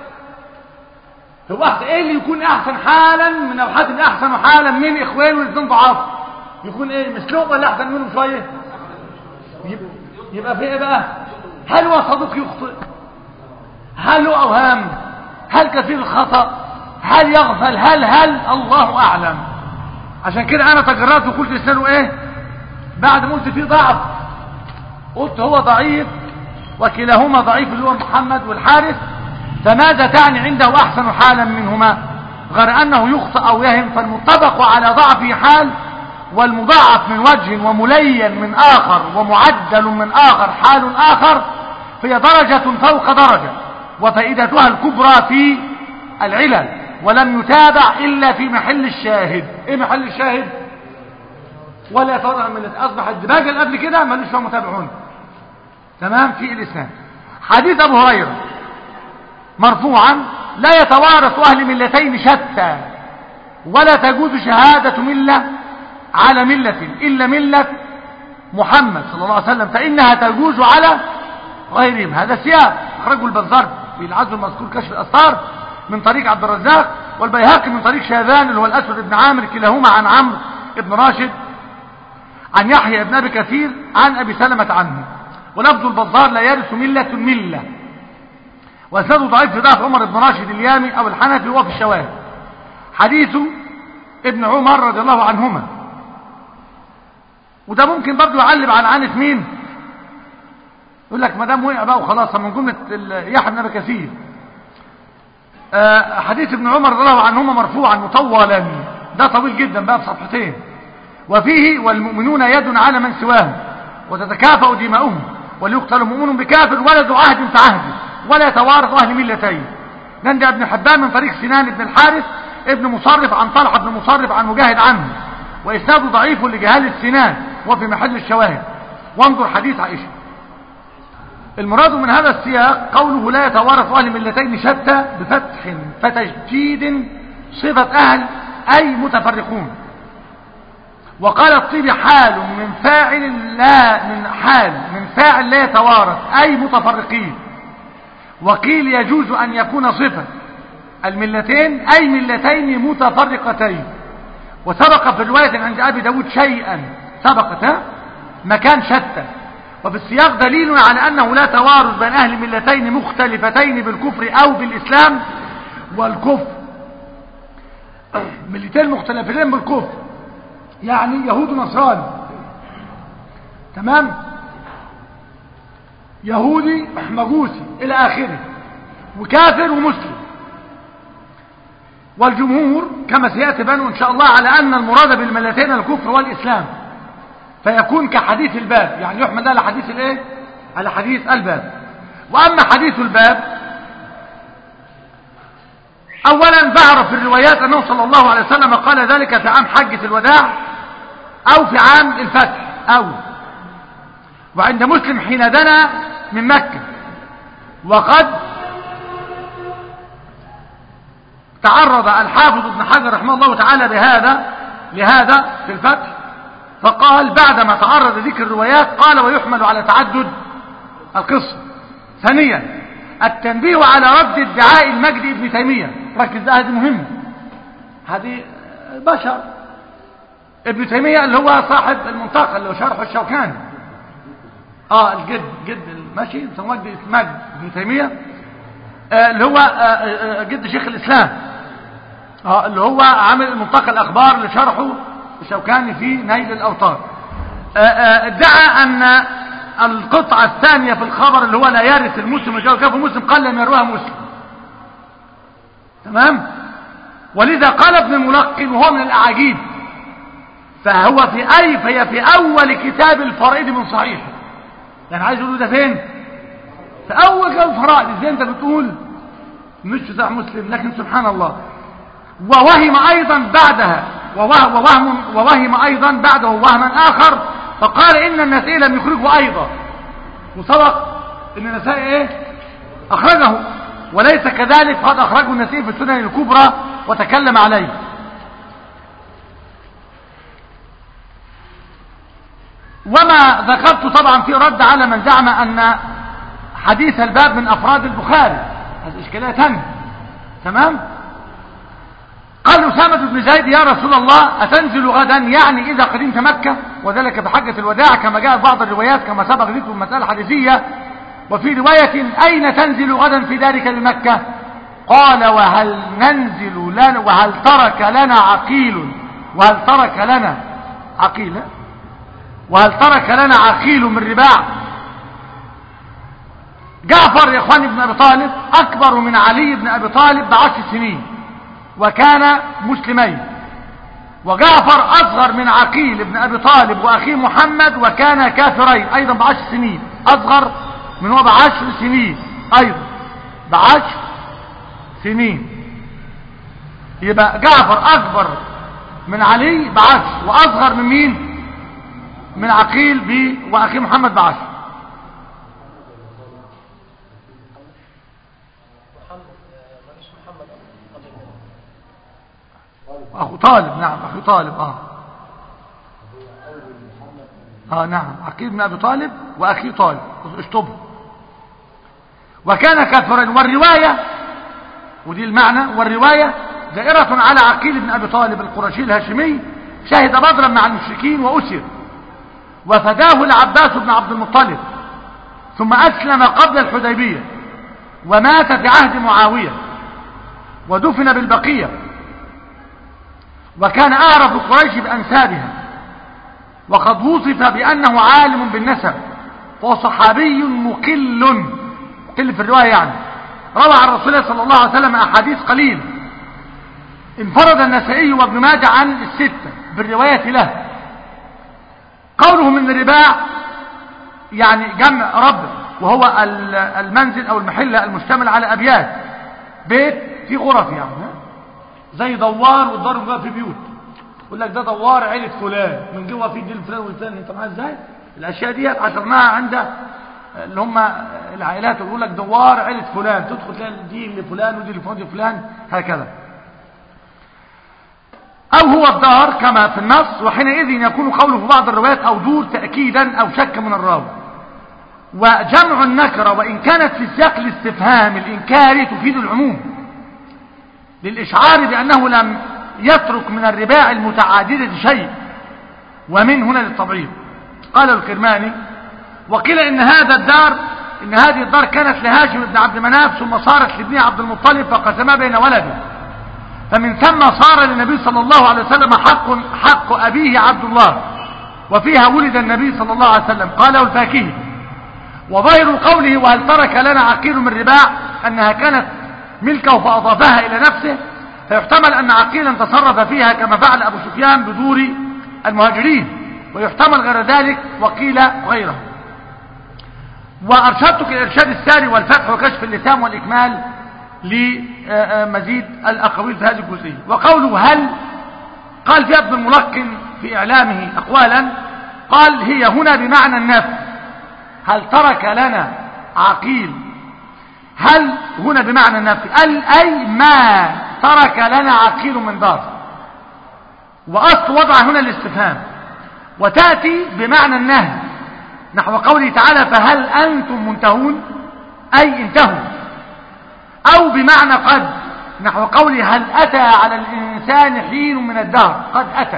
هو ايه اللي يكون احسن حالا من ابحاث احسن حالا من اخوان والاثنين ضعاف؟ يكون ايه مثلهم ولا احسن منهم شويه؟ يبقى في ايه بقى؟ هل هو صديق يخطئ؟ هل هو اوهام؟ هل كثير الخطا؟ هل يغفل؟ هل الله اعلم. عشان كده انا تجرأت وقلت اسناده ايه بعد ما قلت فيه ضعف؟ قلت هو ضعيف وكلاهما ضعيف اللي هو محمد والحارث. فماذا تعني عنده أحسن حالا منهما؟ غير أنه يخطئ أو يهم. فالمتفق على ضعفه حال والمضاعف من وجه وملين من آخر ومعدل من آخر حال آخر فهي درجة فوق درجة وفائدتها الكبرى في العلل ولم يتابع إلا في محل الشاهد. إيه محل الشاهد؟ ولا يتوضع من أصبح الدباجة اللي قبل كده ملوش فيها متابعون. تمام؟ في الإسناد حديث أبو هريرة مرفوعا لا يتوارث أهل ملتين شتى ولا تجوز شهادة ملة على ملة إلا ملة محمد صلى الله عليه وسلم فإنها تجوز على غيرهم. هذا سياق أخرجه البزار في العزو المذكور كشف الأسرار من طريق عبد الرزاق والبيهقي من طريق شاذان اللي هو الأسود بن عامر كلاهما عن عمرو بن راشد عن يحيى بن أبي كثير عن أبي سلمة عنه. ولفظ البزار لا يرث ملة واسناده ضعيف في ضعف عمر بن راشد اليامي او الحنفي وهو في الشواهد. حديث ابن عمر رضي الله عنهما وده ممكن برضه يعلب على عنف مين؟ يقول لك ما دام وقع بقى وخلاص من جمله يحيى بن ابي كثير. حديث ابن عمر رضي الله عنهما مرفوعا مطولا ده طويل جدا بقى بصفحتين وفيه والمؤمنون يد على من سواهم وتتكافأ دماؤهم وليقتل مؤمن بكافر ولا ذو عهد فعهده ولا يتوارث أهل ملتين. نندى ابن حبان من طريق سنان بن الحارث ابن مصرف عن طلحة بن مصرف عن مجاهد عنه وإسناده ضعيف لجهالة سنان وفي محل الشواهد. وانظر حديث عائشة. المراد من هذا السياق قوله لا يتوارث أهل ملتين شتى بفتح فتجديد صفة أهل أي متفرقون. وقال الطيبي حال من فاعل لا يتوارث أي متفرقين. وقيل يجوز أن يكون صفة الملتين أي ملتين متفرقتين. وسبق في الرواية عند أبي داود شيئا سبقت مكان شتى. وفي السياق دليل على أنه لا توارث بين أهل ملتين مختلفتين بالكفر أو بالإسلام. والكفر ملتين مختلفتين بالكفر يعني يهود ونصران. تمام؟ يهودي مجوسي إلى آخره، وكافر ومسلم. والجمهور كما سيأتي بيانه إن شاء الله على أن المراد بالملتين الكفر والإسلام، فيكون كحديث الباب، يعني يحمل على حديث الايه؟ على حديث الباب. وأما حديث الباب، أولا ظهر في الروايات أنه صلى الله عليه وسلم قال ذلك في عام حجة الوداع أو في عام الفتح وعند مسلم حين دنا من مكة. وقد تعرض الحافظ ابن حجر رحمه الله تعالى لهذا في الفتح، فقال بعدما تعرض ذكر الروايات قال ويحمل على تعدد القصة. ثانيا التنبيه على رد ادعاء المجد ابن تيمية، ركز هذه مهمة، هذه بشر ابن تيمية اللي هو صاحب المنتقى اللي هو شرح الشوكاني، الجد ماشي مجد ابن تيمية، اللي هو جد شيخ الإسلام، اللي هو عامل المنتقى الأخبار اللي شرحه الشوكاني في نيل الأوطار. ادعى أن القطعة الثانية في الخبر اللي هو لا يرث المسلم الجو كافر مسلم قال لم يروها مسلم، تمام. ولذا قال ابن الملقن وهو من الأعاجيب، فهي في أول كتاب الفرائض من صحيحه، يعني عايز يقولوا ده فين؟ في أول كتاب الفرائض. ازاي انت بتقول مش في صحيح مسلم؟ لكن سبحان الله. ووهم أيضا بعدها ووهم أيضا بعده وهما آخر، فقال إن النسائي لم يخرجه أيضا، وسبق إن النسائي إيه؟ أخرجه، وليس كذلك، فقد أخرجه النسائي في السنن الكبرى وتكلم عليه. وما ذكرت طبعا في رد على من زعم أن حديث الباب من أفراد البخاري، هذه إشكالية تانية، تمام. قال أسامة بن زيد يا رسول الله أتنزل غدا، يعني إذا قدمت مكة، وذلك بحجة الوداع كما جاء في بعض الروايات كما سبق ذكر المسألة حديثية. وفي رواية أين تنزل غدا في ذلك بمكة؟ قال وهل ترك لنا عقيل من رباع. جعفر يا اخواني بن أبي طالب أكبر من علي بن أبي طالب ب10 سنين، وكان مسلمين. وجعفر أصغر من عقيل بن أبي طالب وأخيه محمد، وكان كافرين أيضا ب10 سنين، أصغر من هو ب10 سنين أيضا، ب10 سنين. يبقى جعفر أكبر من علي ب10، وأصغر من مين؟ من عقيل وأخيه محمد ب10. أخو طالب، نعم أخو طالب، نعم عقيل بن أبي طالب وأخي طالب، اشطبه. وكان كافرا. والرواية، ودي المعنى، والرواية دائرة على عقيل بن أبي طالب القرشي الهاشمي، شهد بدرا مع المشركين وأسر، وفداه العباس بن عبد المطلب، ثم أسلم قبل الحديبية، ومات في عهد معاوية، ودفن بالبقية. وكان أعرف قريش بأنسابها، وقد وصف بأنه عالم بالنسب، وهو صحابي مقل في الرواية، يعني روى عن رسول الله صلى الله عليه وسلم أحاديث قليل. انفرد النسائي وابن ماجه عن الستة بالرواية له. قوله من الرباع يعني جمع رب، وهو المنزل أو المحلة المشتمل على أبيات، بيت في غرف، يعني زي دوار، والدار جوه في بيوت، يقول لك ده دوار عيلة فلان، من جوه في دي الفلان والفلان. انت معايا ازاي؟ الاشياء دي عشرناها عند اللي هم العائلات، يقول لك دوار عيلة فلان، تدخل تلاقي دي لفلان ودي لفلان، هكذا. او هو الدار كما في النص، وحينئذ يكون قوله في بعض الروايات او دور تأكيدا او شك من الراوي. وجمع النكرة وان كانت في سياق الاستفهام الانكاري تفيد العموم، للإشعار بأنه لم يترك من الرباع المتعاددة شيء، ومن هنا للتبعيض. قال الكرماني وقيل إن هذه الدار كانت لهاشم بن عبد مناف، ثم صارت لابن عبد المطلب فقسمها بين ولده، فمن ثم صار للنبي صلى الله عليه وسلم حق أبيه عبد الله، وفيها ولد النبي صلى الله عليه وسلم. قاله الفاكهي. وظاهر قوله وهل ترك لنا عقيل من رباع أنها كانت ملكه فأضافها إلى نفسه، فيحتمل أن عقيلا تصرف فيها كما فعل أبو سفيان بدور المهاجرين، ويحتمل غير ذلك وقيل غيره. وأرشدتك إلى إرشاد الساري والفتح وكشف اللثام والإكمال لمزيد الأقاويل في هذه الجزئية. وقوله هل، قال فيها ابن الملقن في إعلامه أقوالا، قال هي هنا بمعنى النفي، هل ترك لنا عقيل، هل هنا بمعنى النفي أي ما ترك لنا عقيل من دار، وأصل وضع هنا الاستفهام، وتأتي بمعنى النهي نحو قوله تعالى فهل أنتم منتهون أي انتهوا، أو بمعنى قد نحو قوله هل أتى على الإنسان حين من الدهر، قد أتى.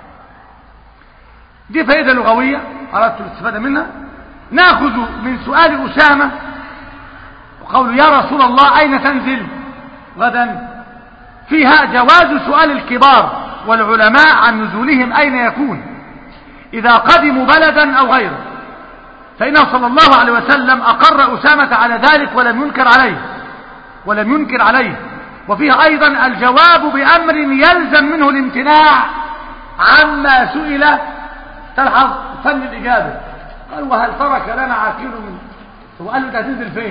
دي فائدة لغوية أردت الاستفادة منها. نأخذ من سؤال أسامة وقوله يا رسول الله أين تنزل غدا، فيها جواز سؤال الكبار والعلماء عن نزولهم أين يكون إذا قدموا بلدا أو غيره، فإنه صلى الله عليه وسلم أقر أسامة على ذلك ولم ينكر عليه. وفيها أيضا الجواب بأمر يلزم منه الامتناع عما سئل. تلحظ فن الإجابة، قال وهل ترك لنا عقيل من، هو قال له انت هتنزل فين؟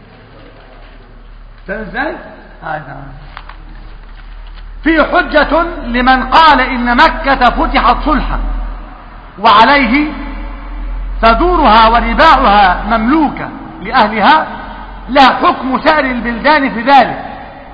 تنزل ازاي؟ في حجة لمن قال إن مكة فتحت صلحا وعليه فدورها ورباعها مملوكة لأهلها لها حكم سائر البلدان في ذلك،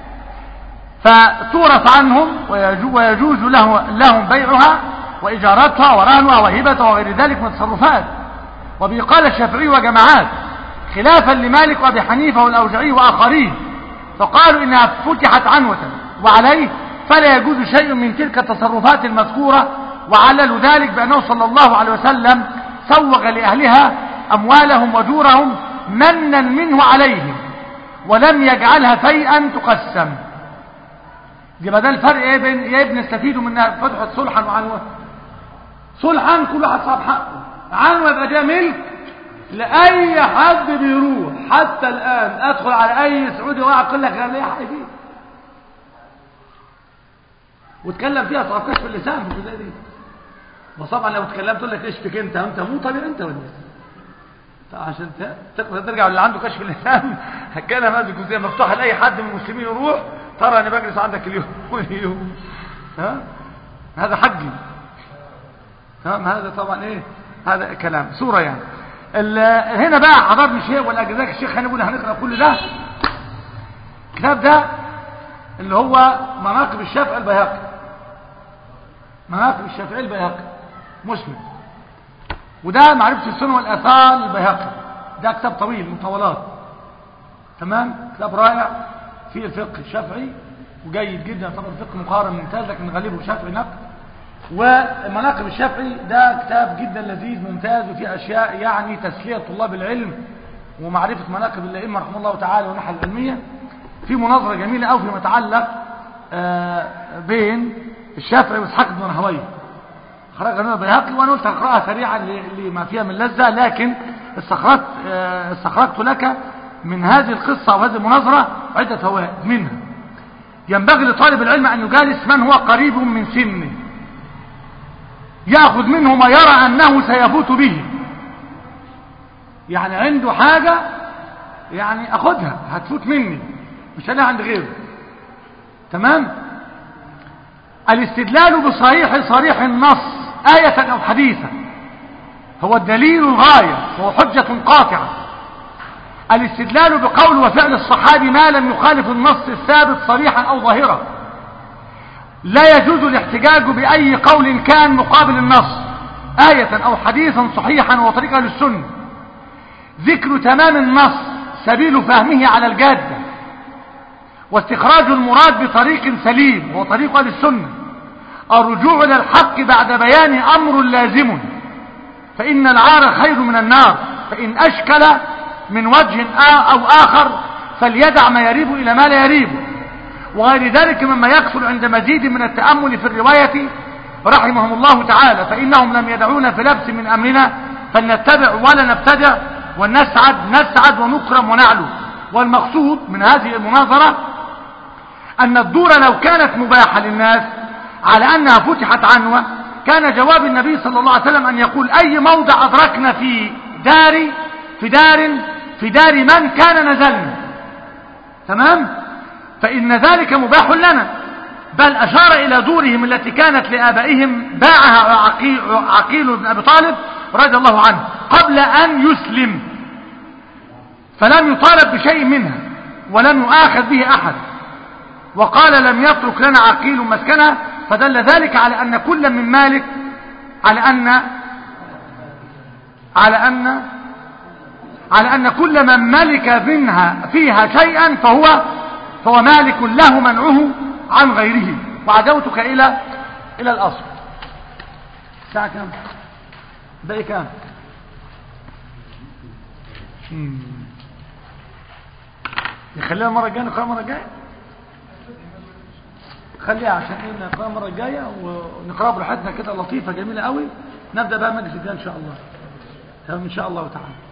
فتورث عنهم ويجوز لهم بيعها وإجارتها ورهنها وهبتها وغير ذلك من التصرفات. وبه قال الشافعي وجماعات خلافا لمالك وأبي حنيفة والأوزاعي وآخرين، فقالوا إنها فتحت عنوة وعليه فلا يجوز شيء من تلك التصرفات المذكورة، وعللوا ذلك بأنه صلى الله عليه وسلم سوغ لأهلها أموالهم وجورهم منا منه عليهم ولم يجعلها فيئا تقسم. يبقى ده الفرق ايه بين يا ابن استفيدوا منها فتحة صلحا وعنوة. صلحا كل واحد صاحب حقه، عنوة يبقى ده ملك لأي حد بيروح. حتى الآن أدخل على أي سعودي وأقول لك أنا ليه حق فيه وتكلم فيها صعب كشف اللسان في الجزئية دي. وطبعا لو اتكلمت تقول لك اشتك انت مو طبيعي انت ولا عشان تقدر ترجع اللي عنده كشف اللسان. هتكلم هذه الجزئيه مفتوحه لاي حد من المسلمين يروح، ترى انا بجلس عندك اليوم هذا حقي. تمام. هذا طبعا ايه، هذا كلام صوره يعني. هنا بقى حضرني شيء ولا جزاك الشيخ هنقول هنقرا كل ده. الكتاب ده اللي هو مناقب الشافعي البيهقي، مناقب الشافعي البيهقي مسلم، وده معرفة السنة والآثار البيهقي. ده كتاب طويل مطولات، تمام، كتاب رائع في الفقه الشافعي وجيد جدا، طبعا الفقه مقارن ممتاز لكن غالبه شافعي نقد. ومناقب الشافعي ده كتاب جدا لذيذ ممتاز وفيه أشياء يعني تسلية طلاب العلم ومعرفة مناقب الأئمة رحمه الله تعالى والناحية العلمية. في مناظرة جميلة أو فيما يتعلق بين الشافعي واسحاق بن راهويه، خرج لنا البيهقي وانا قلت اقراها سريعا لما فيها من لذة، لكن استخرجت لك من هذه القصة وهذه المناظرة عدة فوائد. منها ينبغي لطالب العلم أن يجالس من هو قريب من سنه، يأخذ منه ما يرى أنه سيفوت به، يعني عنده حاجة يعني أخذها هتفوت مني مش أنا عند غيره. تمام. الاستدلال بصريح النص آية أو حديثا هو الدليل الغاية وهو حجة قاطعة. الاستدلال بقول وفعل الصحابي ما لم يخالف النص الثابت صريحا أو ظاهرا، لا يجوز الاحتجاج بأي قول كان مقابل النص آية أو حديثا صحيحا وطريقا للسنة. ذكر تمام النص سبيل فهمه على الجادة، واستخراج المراد بطريق سليم وهو طريق أهل السنة. الرجوع إلى الحق بعد بيان أمر لازم، فإن العار خير من النار، فإن أشكل من وجه أو آخر فليدع ما يريب إلى ما لا يريب، وغير ذلك مما يكثر عند مزيد من التأمل في الرواية رحمهم الله تعالى، فإنهم لم يدعونا في لبس من أمرنا فلنتبع ولا نبتدع، ونسعد نسعد ونكرم ونعلو. والمقصود من هذه المناظرة أن الدور لو كانت مباحة للناس على أنها فتحت عنوة، كان جواب النبي صلى الله عليه وسلم أن يقول أي موضع أدركنا في دار من كان نزلنا، تمام؟ فإن ذلك مباح لنا. بل أشار إلى دورهم التي كانت لآبائهم باعها عقيل بن أبي طالب رضي الله عنه قبل أن يسلم، فلم يطالب بشيء منها ولم يؤاخذ به أحد، وقال لم يترك لنا عقيل مسكنها. فدل ذلك على أن كل من مالك على أن كل من ملك منها فيها شيئا فهو مالك له منعه عن غيره. وعدوتك إلى الأصل. ساعة كام؟ باقي كام؟ نخليها المرة الجاية، نقرأ المرة الجاية، خليها عشان نقرأ المرة الجاية ونقرأ براحتنا كده لطيفة جميلة قوي. نبدأ بقى مجلس الجاي إن شاء الله، تمام إن شاء الله تعالى.